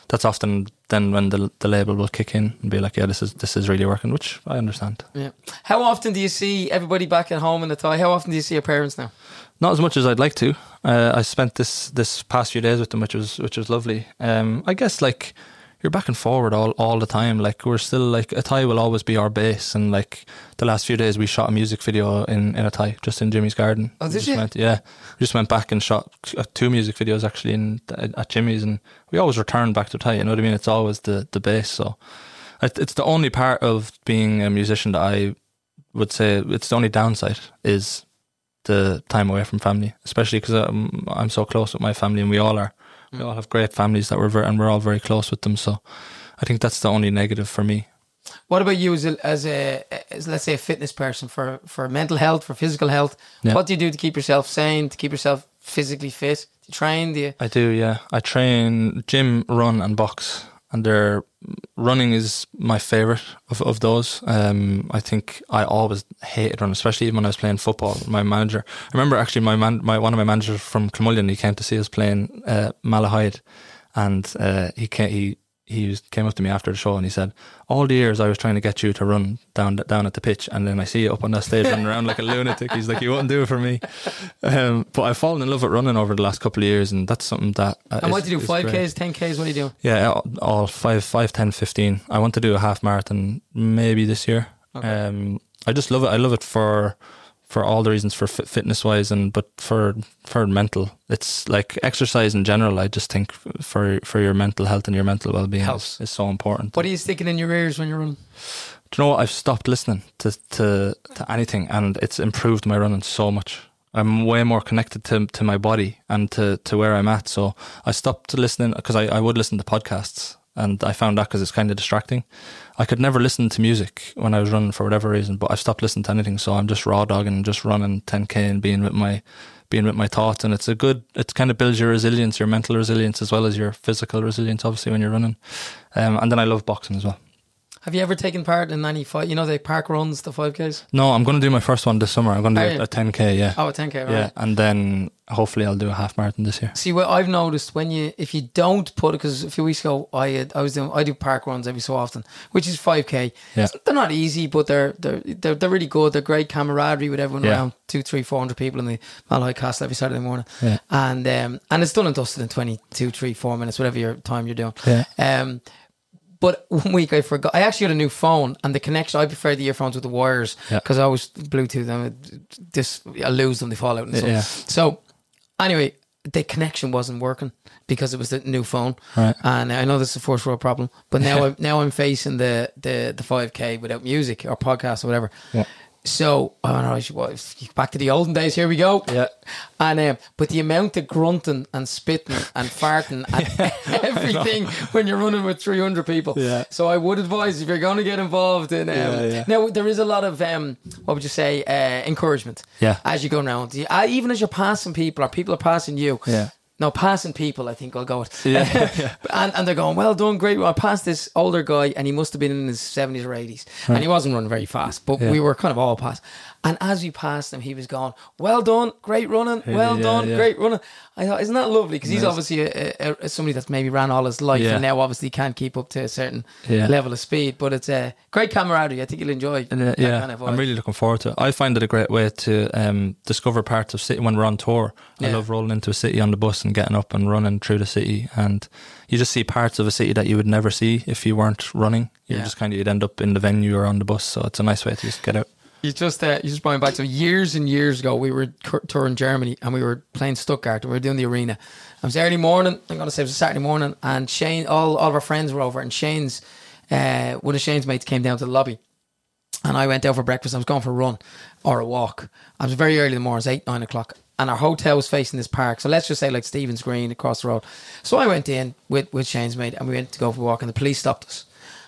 Speaker 2: that's often then when the the label will kick in and be like, yeah, this is this is really working, which I understand.
Speaker 1: Yeah. How often do you see everybody back at home in the Thai? How often do you see your parents now?
Speaker 2: Not as much as I'd like to. Uh, I spent this this past few days with them, which was which was lovely. Um, I guess like you're back and forward all, all the time. Like we're still like a Thai will always be our base, and like the last few days we shot a music video in, in a Thai just in Jimmy's garden.
Speaker 1: Oh,
Speaker 2: we
Speaker 1: did
Speaker 2: just
Speaker 1: you?
Speaker 2: Went, yeah, we just went back and shot two music videos actually in at Jimmy's, and we always return back to Thai. You know what I mean? It's always the the base. So it's the only part of being a musician that I would say it's the only downside is the time away from family, especially because I'm, I'm so close with my family, and we all are. We all have great families that we're very, and we're all very close with them. So I think that's the only negative for me.
Speaker 1: What about you as a, as a as, let's say, a fitness person for, for mental health, for physical health?
Speaker 2: Yeah.
Speaker 1: What do you do to keep yourself sane, to keep yourself physically fit? Do you train? Do you?
Speaker 2: I do, yeah. I train gym, run, and box, and they're running is my favorite of, of those. Um, I think I always hated running, especially even when I was playing football. My manager, I remember actually my man, my one of my managers from Clonmullion, he came to see us playing uh, Malahide, and uh, he came, he he was, came up to me after the show and he said, all the years I was trying to get you to run down down at the pitch, and then I see you up on that stage running around like a lunatic. He's like, you wouldn't do it for me. Um, but I've fallen in love with running over the last couple of years, and that's something that uh,
Speaker 1: And
Speaker 2: is,
Speaker 1: what do you do?
Speaker 2: is
Speaker 1: five
Speaker 2: great.
Speaker 1: Ks, ten Ks? What are you doing?
Speaker 2: Yeah, all, all five, five, ten, fifteen. I want to do a half marathon maybe this year.
Speaker 1: Okay.
Speaker 2: Um, I just love it. I love it for for all the reasons, for fit, fitness wise, and but for for mental. It's like exercise in general. I just think for for your mental health and your mental well being is, is so important.
Speaker 1: What are you sticking in your ears when you're running?
Speaker 2: Do you know what? I've stopped listening to to to anything, and it's improved my running so much. I'm way more connected to to my body and to, to where I'm at. So I stopped listening because I, I would listen to podcasts, and I found that because it's kind of distracting. I could never listen to music when I was running for whatever reason, but I've stopped listening to anything. So I'm just raw dogging, just running ten K and being with my being with my thoughts. And it's a good, it kind of builds your resilience, your mental resilience, as well as your physical resilience, obviously, when you're running. Um, and then I love boxing as well.
Speaker 1: Have you ever taken part in any fight? You know, the park runs, the five Ks?
Speaker 2: No, I'm going to do my first one this summer. I'm going to
Speaker 1: Are
Speaker 2: do
Speaker 1: you?
Speaker 2: a ten K, yeah.
Speaker 1: Oh, a ten K, right.
Speaker 2: Yeah, and then hopefully I'll do a half marathon this year.
Speaker 1: See, what I've noticed when you, if you don't put it, because a few weeks ago I had, I was doing, I do park runs every so often, which is five K.
Speaker 2: Yeah.
Speaker 1: They're not easy, but they're they're they're, they're really good. They're great camaraderie with everyone
Speaker 2: Yeah.
Speaker 1: around, two, three, four hundred people in the Malahide Castle every Saturday morning,
Speaker 2: Yeah.
Speaker 1: and um, and it's done and dusted in twenty-two, three, four minutes, whatever your time you're doing.
Speaker 2: Yeah.
Speaker 1: Um, but one week I forgot. I actually had a new phone, and the connection. I prefer the earphones with the wires
Speaker 2: Yeah.
Speaker 1: because I always Bluetooth them. This I lose them, they fall out. And stuff.
Speaker 2: Yeah.
Speaker 1: So anyway, the connection wasn't working because it was the new phone.
Speaker 2: Right.
Speaker 1: And I know this is a first world problem, but now I'm now I'm facing the the the five K without music or podcast or whatever.
Speaker 2: Yeah.
Speaker 1: So I don't know. I should- well, back to the olden days. Here we go.
Speaker 2: Yeah.
Speaker 1: And um, but the amount of grunting and spitting and farting and everything when you're running with three hundred people.
Speaker 2: Yeah.
Speaker 1: So I would advise if you're going to get involved in. Um,
Speaker 2: Yeah, yeah.
Speaker 1: Now there is a lot of um, what would you say uh, encouragement.
Speaker 2: Yeah.
Speaker 1: As you go around, You- uh, even as you're passing people or people are passing you.
Speaker 2: Yeah.
Speaker 1: No, passing people, I think I'll go with.
Speaker 2: Yeah, yeah.
Speaker 1: and, and they're going, well done, great. I passed this older guy and he must have been in his seventies or eighties. And he wasn't running very fast, but
Speaker 2: Yeah.
Speaker 1: we were kind of all past. And as we passed him, he was going, well done, great running, well
Speaker 2: yeah,
Speaker 1: done,
Speaker 2: yeah.
Speaker 1: great running. I thought, isn't that lovely? Because he's
Speaker 2: Nice.
Speaker 1: obviously a, a, a, somebody that's maybe ran all his life
Speaker 2: Yeah.
Speaker 1: and now obviously can't keep up to a certain
Speaker 2: Yeah.
Speaker 1: level of speed. But it's a great camaraderie. I think you'll enjoy
Speaker 2: And, uh,
Speaker 1: that
Speaker 2: yeah,
Speaker 1: kind of vibe.
Speaker 2: I'm really looking forward to it. I find it a great way to um, discover parts of city when we're on tour. I
Speaker 1: Yeah.
Speaker 2: love rolling into a city on the bus and getting up and running through the city, and you just see parts of a city that you would never see if you weren't running. You
Speaker 1: Yeah.
Speaker 2: just kind of you'd end up in the venue or on the bus, so it's a nice way to just get out.
Speaker 1: You just uh, you just brought me back to years and years ago. We were cur- touring Germany and we were playing Stuttgart and we were doing the arena. It was early morning. I'm gonna say it was a Saturday morning, and Shane, all all of our friends were over, and Shane's uh, one of Shane's mates came down to the lobby, and I went out for breakfast. I was going for a run or a walk. I was very early in the morning. It was eight nine o'clock, and our hotel was facing this park. So let's just say like Stephen's Green across the road. So I went in with with Shane's mate, and we went to go for a walk, and the police stopped us.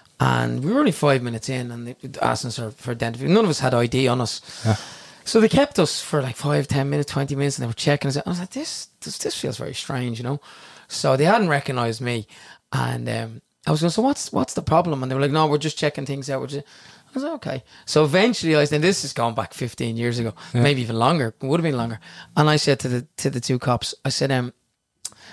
Speaker 1: And we were only five minutes in, and they asked us for, for identification. None of us had I D on us.
Speaker 2: Yeah.
Speaker 1: So they kept us for like five, ten minutes, twenty minutes, and they were checking us out. I was like, this, this, this feels very strange, you know? So they hadn't recognised me. And um, I was going, so what's what's the problem? And they were like, no, we're just checking things out. We're just... I was like, okay. So eventually I said, this is going back fifteen years ago, maybe even longer. It would have been longer. And I said to the to the two cops, I said, um,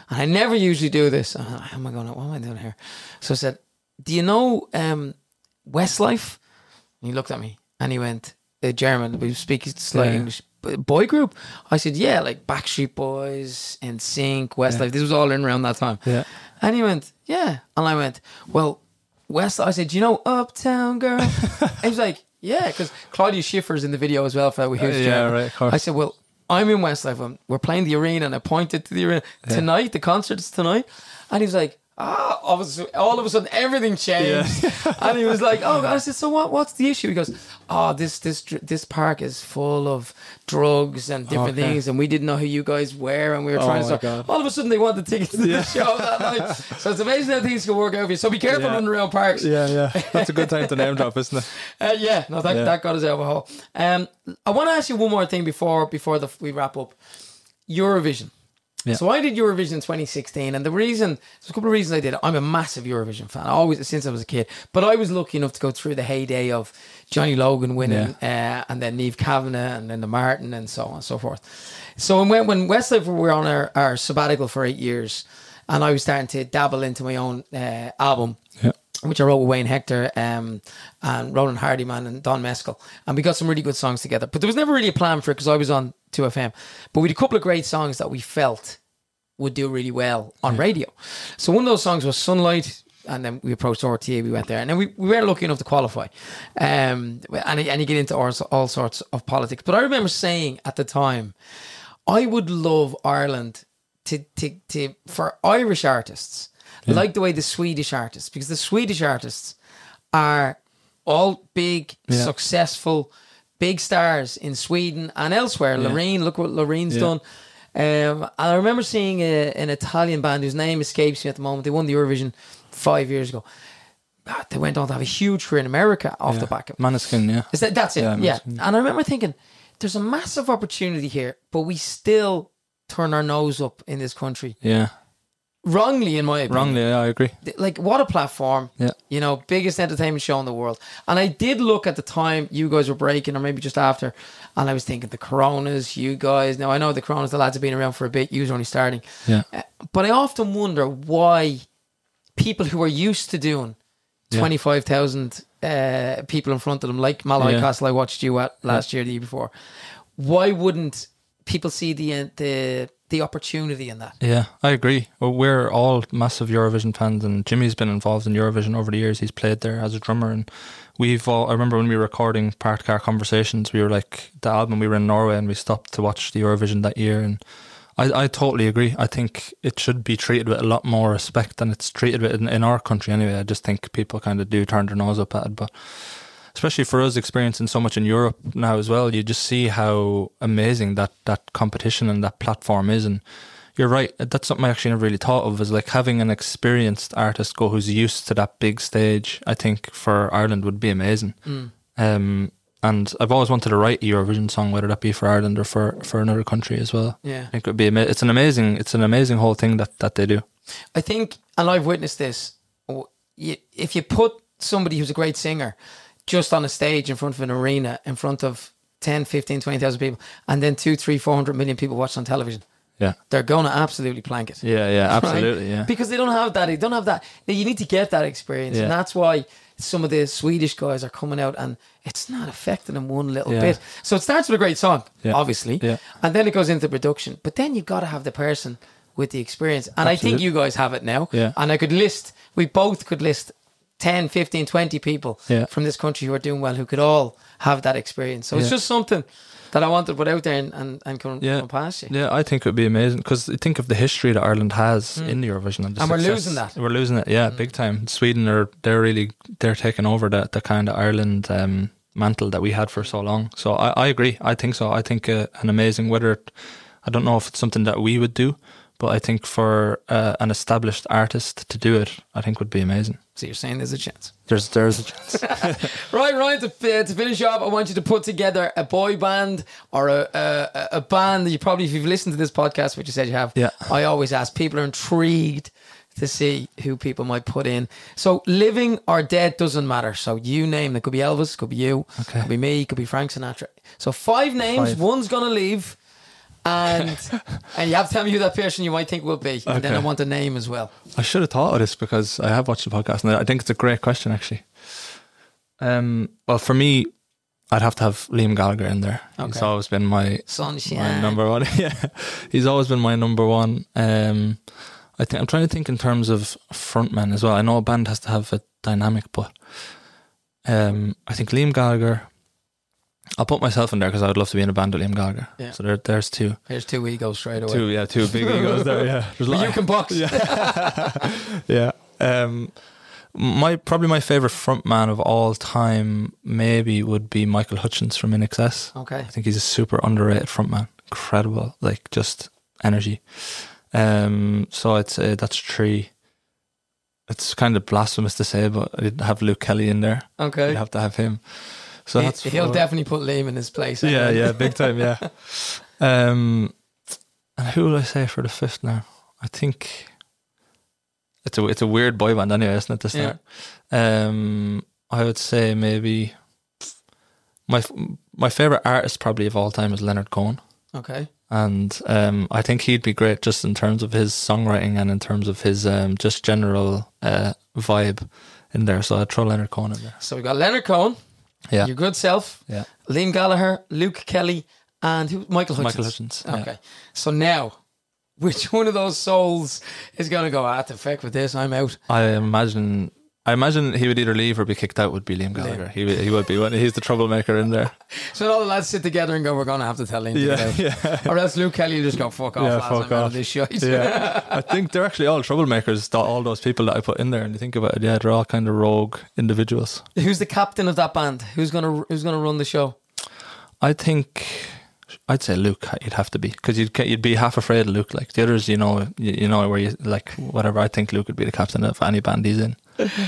Speaker 1: And I never usually do this. And I'm like, how am I going? What am I doing here? So I said, "Do you know um, Westlife?" And he looked at me and he went, "The German, we speak slight
Speaker 2: Yeah.
Speaker 1: English boy group." I said, "Yeah, like Backstreet Boys, N Sync, Westlife.
Speaker 2: Yeah.
Speaker 1: This was all in around that time."
Speaker 2: Yeah.
Speaker 1: And he went, "Yeah." And I went, "Well, West." I said, "Do you know Uptown Girl?" He was like, "Yeah," because Claudia Schiffer's in the video as well. For Here's
Speaker 2: Uh, yeah,
Speaker 1: German.
Speaker 2: right, of course.
Speaker 1: I said, "Well, I'm in Westlife. Um, we're playing the arena," and I pointed to the arena tonight. The concert's tonight, and he was like, "Ah!" All of a sudden, all of a sudden everything changed, and he was like, "Oh," God. I said, "So what? What's the issue?" He goes, "Oh, this this this park is full of drugs and different
Speaker 2: Okay.
Speaker 1: things, and we didn't know who you guys were, and we were
Speaker 2: Oh
Speaker 1: trying to
Speaker 2: my
Speaker 1: start."
Speaker 2: God.
Speaker 1: All of a sudden, they wanted tickets to the show that night. So it's amazing how things can work out for you. So be careful
Speaker 2: Yeah.
Speaker 1: running around parks.
Speaker 2: Yeah, yeah. That's a good time to name drop, isn't it?
Speaker 1: Uh, yeah, no, that,
Speaker 2: Yeah.
Speaker 1: that got us out of a hole. Um, I want to ask you one more thing before before the, we wrap up. Eurovision.
Speaker 2: Yeah.
Speaker 1: So I did Eurovision in twenty sixteen, and the reason, there's a couple of reasons I did it. I'm a massive Eurovision fan, always since I was a kid. But I was lucky enough to go through the heyday of Johnny Logan winning, uh, and then Niamh Kavanagh, and then the Martin, and so on and so forth. So when when Westlife were on our, our sabbatical for eight years, and I was starting to dabble into my own uh, album,
Speaker 2: Yeah.
Speaker 1: which I wrote with Wayne Hector um, and Roland Hardyman and Don Mescal. And we got some really good songs together. But there was never really a plan for it because I was on two F M. But we had a couple of great songs that we felt would do really well on
Speaker 2: Yeah.
Speaker 1: radio. So one of those songs was Sunlight. And then we approached R T A, we went there. And then we, we weren't lucky enough to qualify. Um, and, and you get into all, all sorts of politics. But I remember saying at the time, I would love Ireland to, to, to for Irish artists, like the way the Swedish artists, because the Swedish artists are all big,
Speaker 2: Yeah.
Speaker 1: successful, big stars in Sweden and elsewhere.
Speaker 2: Yeah.
Speaker 1: Loreen, look what Loreen's
Speaker 2: Yeah.
Speaker 1: done. Um, and I remember seeing a, an Italian band whose name escapes me at the moment. They won the Eurovision five years ago. Ah, They went on to have a huge career in America off
Speaker 2: Yeah.
Speaker 1: the back of it.
Speaker 2: Maneskin, yeah.
Speaker 1: Is that, that's it,
Speaker 2: Yeah,
Speaker 1: yeah.
Speaker 2: Maneskin.
Speaker 1: And I remember thinking, there's a massive opportunity here, but we still turn our nose up in this country.
Speaker 2: Yeah.
Speaker 1: Wrongly, in my opinion.
Speaker 2: Wrongly, yeah, I agree.
Speaker 1: Like, what a platform.
Speaker 2: Yeah.
Speaker 1: You know, biggest entertainment show in the world. And I did look at the time you guys were breaking, or maybe just after, and I was thinking the Coronas, you guys. Now, I know the Coronas, the lads have been around for a bit. You was only starting.
Speaker 2: Yeah.
Speaker 1: Uh, but I often wonder why people who are used to doing
Speaker 2: Yeah.
Speaker 1: twenty-five thousand uh, people in front of them, like Malloy
Speaker 2: Yeah.
Speaker 1: Castle I watched you at last year, the year before, why wouldn't people see the uh, the the opportunity in that?
Speaker 2: Yeah, I agree. Well, we're all massive Eurovision fans, and Jimmy's been involved in Eurovision over the years. He's played there as a drummer, and we've all. I remember when we were recording Parked Car Conversations, we were like the album. We were in Norway, and we stopped to watch the Eurovision that year, and I, I totally agree. I think it should be treated with a lot more respect than it's treated with in, in our country. Anyway, I just think people kind of do turn their nose up at it, but. Especially for us experiencing so much in Europe now as well, you just see how amazing that, that competition and that platform is. And you're right, that's something I actually never really thought of, is like having an experienced artist go who's used to that big stage, I think for Ireland would be amazing.
Speaker 1: Mm.
Speaker 2: Um, and I've always wanted to write a Eurovision song, whether that be for Ireland or for, for another country as well.
Speaker 1: Yeah.
Speaker 2: I think it would be ama- it's an amazing it's an amazing whole thing that, that they do.
Speaker 1: I think, and I've witnessed this, w- you- if you put somebody who's a great singer just on a stage in front of an arena, in front of ten, fifteen, twenty thousand people, and then two, three, four hundred million people watch on television,
Speaker 2: Yeah.
Speaker 1: they're going to absolutely plank it.
Speaker 2: Yeah, yeah,
Speaker 1: Right?
Speaker 2: absolutely, yeah.
Speaker 1: Because they don't have that. They don't have that. You need to get that experience,
Speaker 2: Yeah.
Speaker 1: and that's why some of the Swedish guys are coming out, and it's not affecting them one little
Speaker 2: Yeah.
Speaker 1: bit. So it starts with a great song,
Speaker 2: Yeah.
Speaker 1: obviously,
Speaker 2: Yeah.
Speaker 1: and then it goes into production. But then you've got to have the person with the experience, and I think
Speaker 2: Absolutely.
Speaker 1: you guys have it now.
Speaker 2: Yeah.
Speaker 1: And I could list, we both could list ten, fifteen, twenty people
Speaker 2: Yeah.
Speaker 1: from this country who are doing well, who could all have that experience. So it's
Speaker 2: Yeah.
Speaker 1: just something that I wanted to put out there and, and, and come,
Speaker 2: Yeah.
Speaker 1: come past you.
Speaker 2: Yeah, I think it would be amazing because think of the history that Ireland has in the Eurovision and, the
Speaker 1: And we're
Speaker 2: success.
Speaker 1: losing that.
Speaker 2: We're losing it, yeah, big time. Sweden are they're really they're taking over the the kind of Ireland um, mantle that we had for so long. So I, I agree. I think so. I think uh, an amazing whether it, I don't know if it's something that we would do, but I think for uh, an established artist to do it, I think would be amazing.
Speaker 1: So you're saying there's a chance.
Speaker 2: There's there's a chance.
Speaker 1: Right, Ryan, to, uh, to finish up, I want you to put together a boy band or a, a, a band that you probably, if you've listened to this podcast, which you said you have,
Speaker 2: Yeah.
Speaker 1: I always ask, people are intrigued to see who people might put in. So living or dead doesn't matter. So you name it. Could be Elvis, could be you,
Speaker 2: Okay.
Speaker 1: could be me, could be Frank Sinatra. So five names,
Speaker 2: Five.
Speaker 1: one's going to leave and and you have to tell me who that person you might think will be, and then I
Speaker 2: Okay.
Speaker 1: want the name as well.
Speaker 2: I should have thought of this because I have watched the podcast, and I think it's a great question, actually. Um, well, for me, I'd have to have Liam Gallagher in there. He's
Speaker 1: Okay.
Speaker 2: always been my
Speaker 1: Sunshine.
Speaker 2: my number one. Yeah, he's always been my number one. Um, I think I'm trying to think in terms of frontmen as well. I know a band has to have a dynamic, but um, I think Liam Gallagher. I'll put myself in there because I would love to be in a band with Liam Gallagher.
Speaker 1: Yeah.
Speaker 2: So there, there's two,
Speaker 1: Here's two egos straight away.
Speaker 2: two, yeah, two big egos there. Yeah, There's a
Speaker 1: But
Speaker 2: lot-
Speaker 1: you can box.
Speaker 2: yeah. Um, my probably my favorite frontman of all time maybe would be Michael Hutchins from I N X S.
Speaker 1: Okay.
Speaker 2: I think he's a super underrated frontman. Incredible, like just energy. Um, so I'd say that's three. It's kind of blasphemous to say, but I didn't have Luke Kelly in there.
Speaker 1: Okay.
Speaker 2: You'd have to have him. So
Speaker 1: He-
Speaker 2: that's
Speaker 1: he'll
Speaker 2: four.
Speaker 1: definitely put Liam in his place.
Speaker 2: Yeah,
Speaker 1: anyway.
Speaker 2: yeah, big time, yeah. Um, and who will I say for the fifth now? I think it's a it's a weird boy band anyway, isn't it? To start, um, I would say maybe my my favorite artist probably of all time is Leonard Cohen,
Speaker 1: Okay.
Speaker 2: and um, I think he'd be great just in terms of his songwriting and in terms of his um, just general uh, vibe in there. So I'd throw Leonard Cohen in there.
Speaker 1: So we got Leonard Cohen,
Speaker 2: Yeah,
Speaker 1: your good self,
Speaker 2: yeah.
Speaker 1: Liam Gallagher, Luke Kelly, and who? Michael Hutchins.
Speaker 2: Michael Hutchins. yeah.
Speaker 1: Okay. So now, which one of those souls is going to go, ah, the feck with this, I'm out?
Speaker 2: I imagine. I imagine he would either leave or be kicked out. Would be Liam Gallagher. He would, he would be. He's the troublemaker in there.
Speaker 1: So all the lads sit together and go, we're going to have to tell Liam to get out.
Speaker 2: yeah.
Speaker 1: Or else Luke Kelly will just go, fuck off,
Speaker 2: Yeah,
Speaker 1: lads,
Speaker 2: fuck
Speaker 1: I'm out
Speaker 2: off.
Speaker 1: of this shite.
Speaker 2: yeah. I think they're actually all troublemakers. th- All those people that I put in there, and you think about it, yeah, they're all kind of rogue individuals.
Speaker 1: Who's the captain of that band? Who's going to Who's going to run the show?
Speaker 2: I think I'd say Luke. You'd have to be because you'd you'd be half afraid of Luke. Like the others, you know, you, you know where you like whatever. I think Luke would be the captain of any band he's in.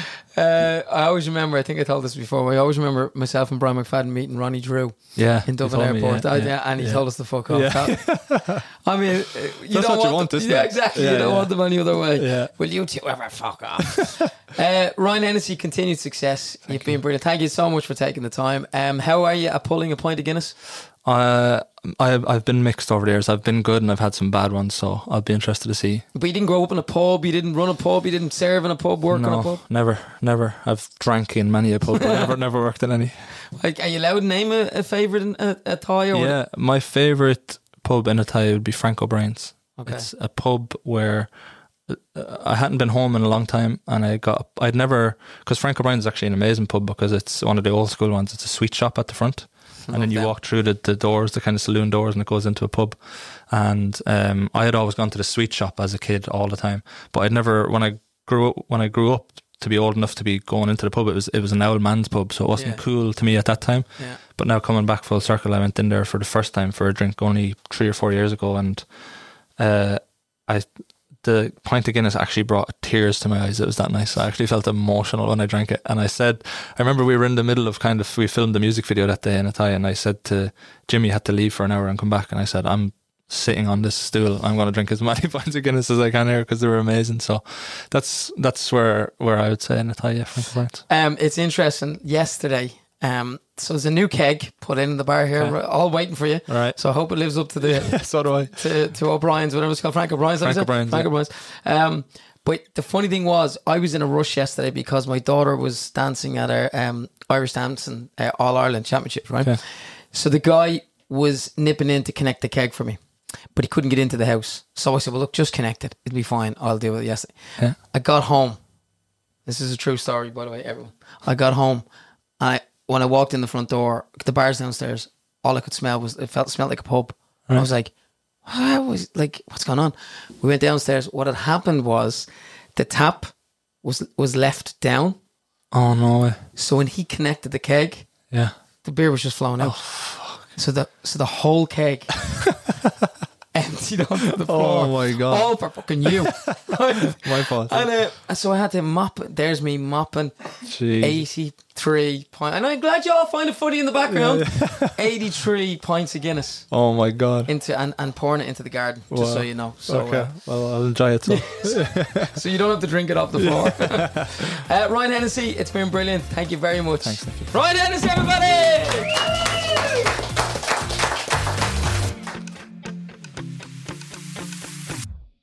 Speaker 1: Uh, I always remember, I think I told this before, I always remember myself and Brian McFadden meeting Ronnie Drew
Speaker 2: Yeah,
Speaker 1: in
Speaker 2: he
Speaker 1: Dublin
Speaker 2: told me,
Speaker 1: Airport.
Speaker 2: yeah,
Speaker 1: I-
Speaker 2: yeah,
Speaker 1: yeah, and he
Speaker 2: yeah.
Speaker 1: told us to fuck off.
Speaker 2: Yeah.
Speaker 1: That- I mean, uh, you
Speaker 2: That's
Speaker 1: don't
Speaker 2: what you
Speaker 1: want
Speaker 2: want,
Speaker 1: them-
Speaker 2: isn't
Speaker 1: yeah,
Speaker 2: it?
Speaker 1: exactly.
Speaker 2: Yeah,
Speaker 1: you don't
Speaker 2: yeah.
Speaker 1: want them any other way.
Speaker 2: Yeah.
Speaker 1: Will you two ever fuck off? uh, Ryan Hennessy, continued success. You've been brilliant. Thank you so much for taking the time. Um, how are you at pulling a pint of Guinness?
Speaker 2: Uh, I I've been mixed over the years. I've been good and I've had some bad ones. So I'll be interested to see.
Speaker 1: But you didn't grow up in a pub, you didn't run a pub, you didn't serve in a pub, work in a
Speaker 2: No,
Speaker 1: pub.
Speaker 2: never, never. I've drank in many a pub, but never, never worked in any.
Speaker 1: Like, are you allowed to name a, a favourite in a, a Thai? Or
Speaker 2: Yeah, my favourite pub in Athy would be Frank O'Brien's.
Speaker 1: Okay.
Speaker 2: It's a pub where uh, I hadn't been home in a long time, and I got I'd never because Frank O'Brien's is actually an amazing pub because it's one of the old school ones. It's a sweet shop at the front, and then you
Speaker 1: that.
Speaker 2: walk through the, the doors, the kind of saloon doors, and it goes into a pub. And um, I had always gone to the sweet shop as a kid all the time, but I'd never when I grew up when I grew up to be old enough to be going into the pub. It was it was an old man's pub, so it wasn't
Speaker 1: Yeah.
Speaker 2: cool to me at that time.
Speaker 1: Yeah.
Speaker 2: But now coming back full circle, I went in there for the first time for a drink only three or four years ago, and uh, I the pint of Guinness actually brought tears to my eyes. It was that nice. I actually felt emotional when I drank it. And I said, I remember we were in the middle of kind of, we filmed the music video that day in Athy, and I said to Jimmy, had to leave for an hour and come back. And I said, I'm sitting on this stool. I'm going to drink as many pints of Guinness as I can here because they were amazing. So that's that's where where I would say in Athy, yeah, Frank O'Brien's.
Speaker 1: Um, it's interesting. Yesterday, um, so there's a new keg put in the bar here,
Speaker 2: Okay.
Speaker 1: we're all waiting for you.
Speaker 2: All right.
Speaker 1: So I hope it lives up to the
Speaker 2: So do I.
Speaker 1: to, to O'Brien's, whatever it's called, Frank O'Brien's.
Speaker 2: Frank
Speaker 1: is it?
Speaker 2: O'Brien's,
Speaker 1: Frank
Speaker 2: yeah.
Speaker 1: O'Brien's. Um, but the funny thing was, I was in a rush yesterday because my daughter was dancing at our um, Irish Dancing uh, All Ireland Championship, right?
Speaker 2: Okay.
Speaker 1: So the guy was nipping in to connect the keg for me, but he couldn't get into the house. So I said, well, look, just connect it. It'll be fine. I'll deal with it yesterday.
Speaker 2: Yeah.
Speaker 1: I got home. This is a true story, by the way, everyone. I got home, and I, when I walked in the front door, the bar's downstairs, all I could smell was, it felt smelled like a pub. And I was like, I was like, what's going on? We went downstairs. What had happened was the tap was was left down.
Speaker 2: Oh, no way.
Speaker 1: So when he connected the keg,
Speaker 2: Yeah.
Speaker 1: the beer was just flowing out. So the so the whole keg emptied onto the floor.
Speaker 2: Oh, my God.
Speaker 1: All for fucking you.
Speaker 2: My fault.
Speaker 1: And uh, so I had to mop. There's me mopping
Speaker 2: Jeez.
Speaker 1: eighty-three pints. And I'm glad you all find it funny in the background. eighty-three pints of Guinness
Speaker 2: Oh, my God.
Speaker 1: into and, and pouring it into the garden, just
Speaker 2: Wow.
Speaker 1: so you know. So
Speaker 2: Okay.
Speaker 1: uh,
Speaker 2: Well, I'll enjoy it. So.
Speaker 1: so you don't have to drink it off the floor. uh, Ryan Hennessy, it's been brilliant. Thank you very much.
Speaker 2: Thanks, thank you.
Speaker 1: Ryan Hennessy, everybody!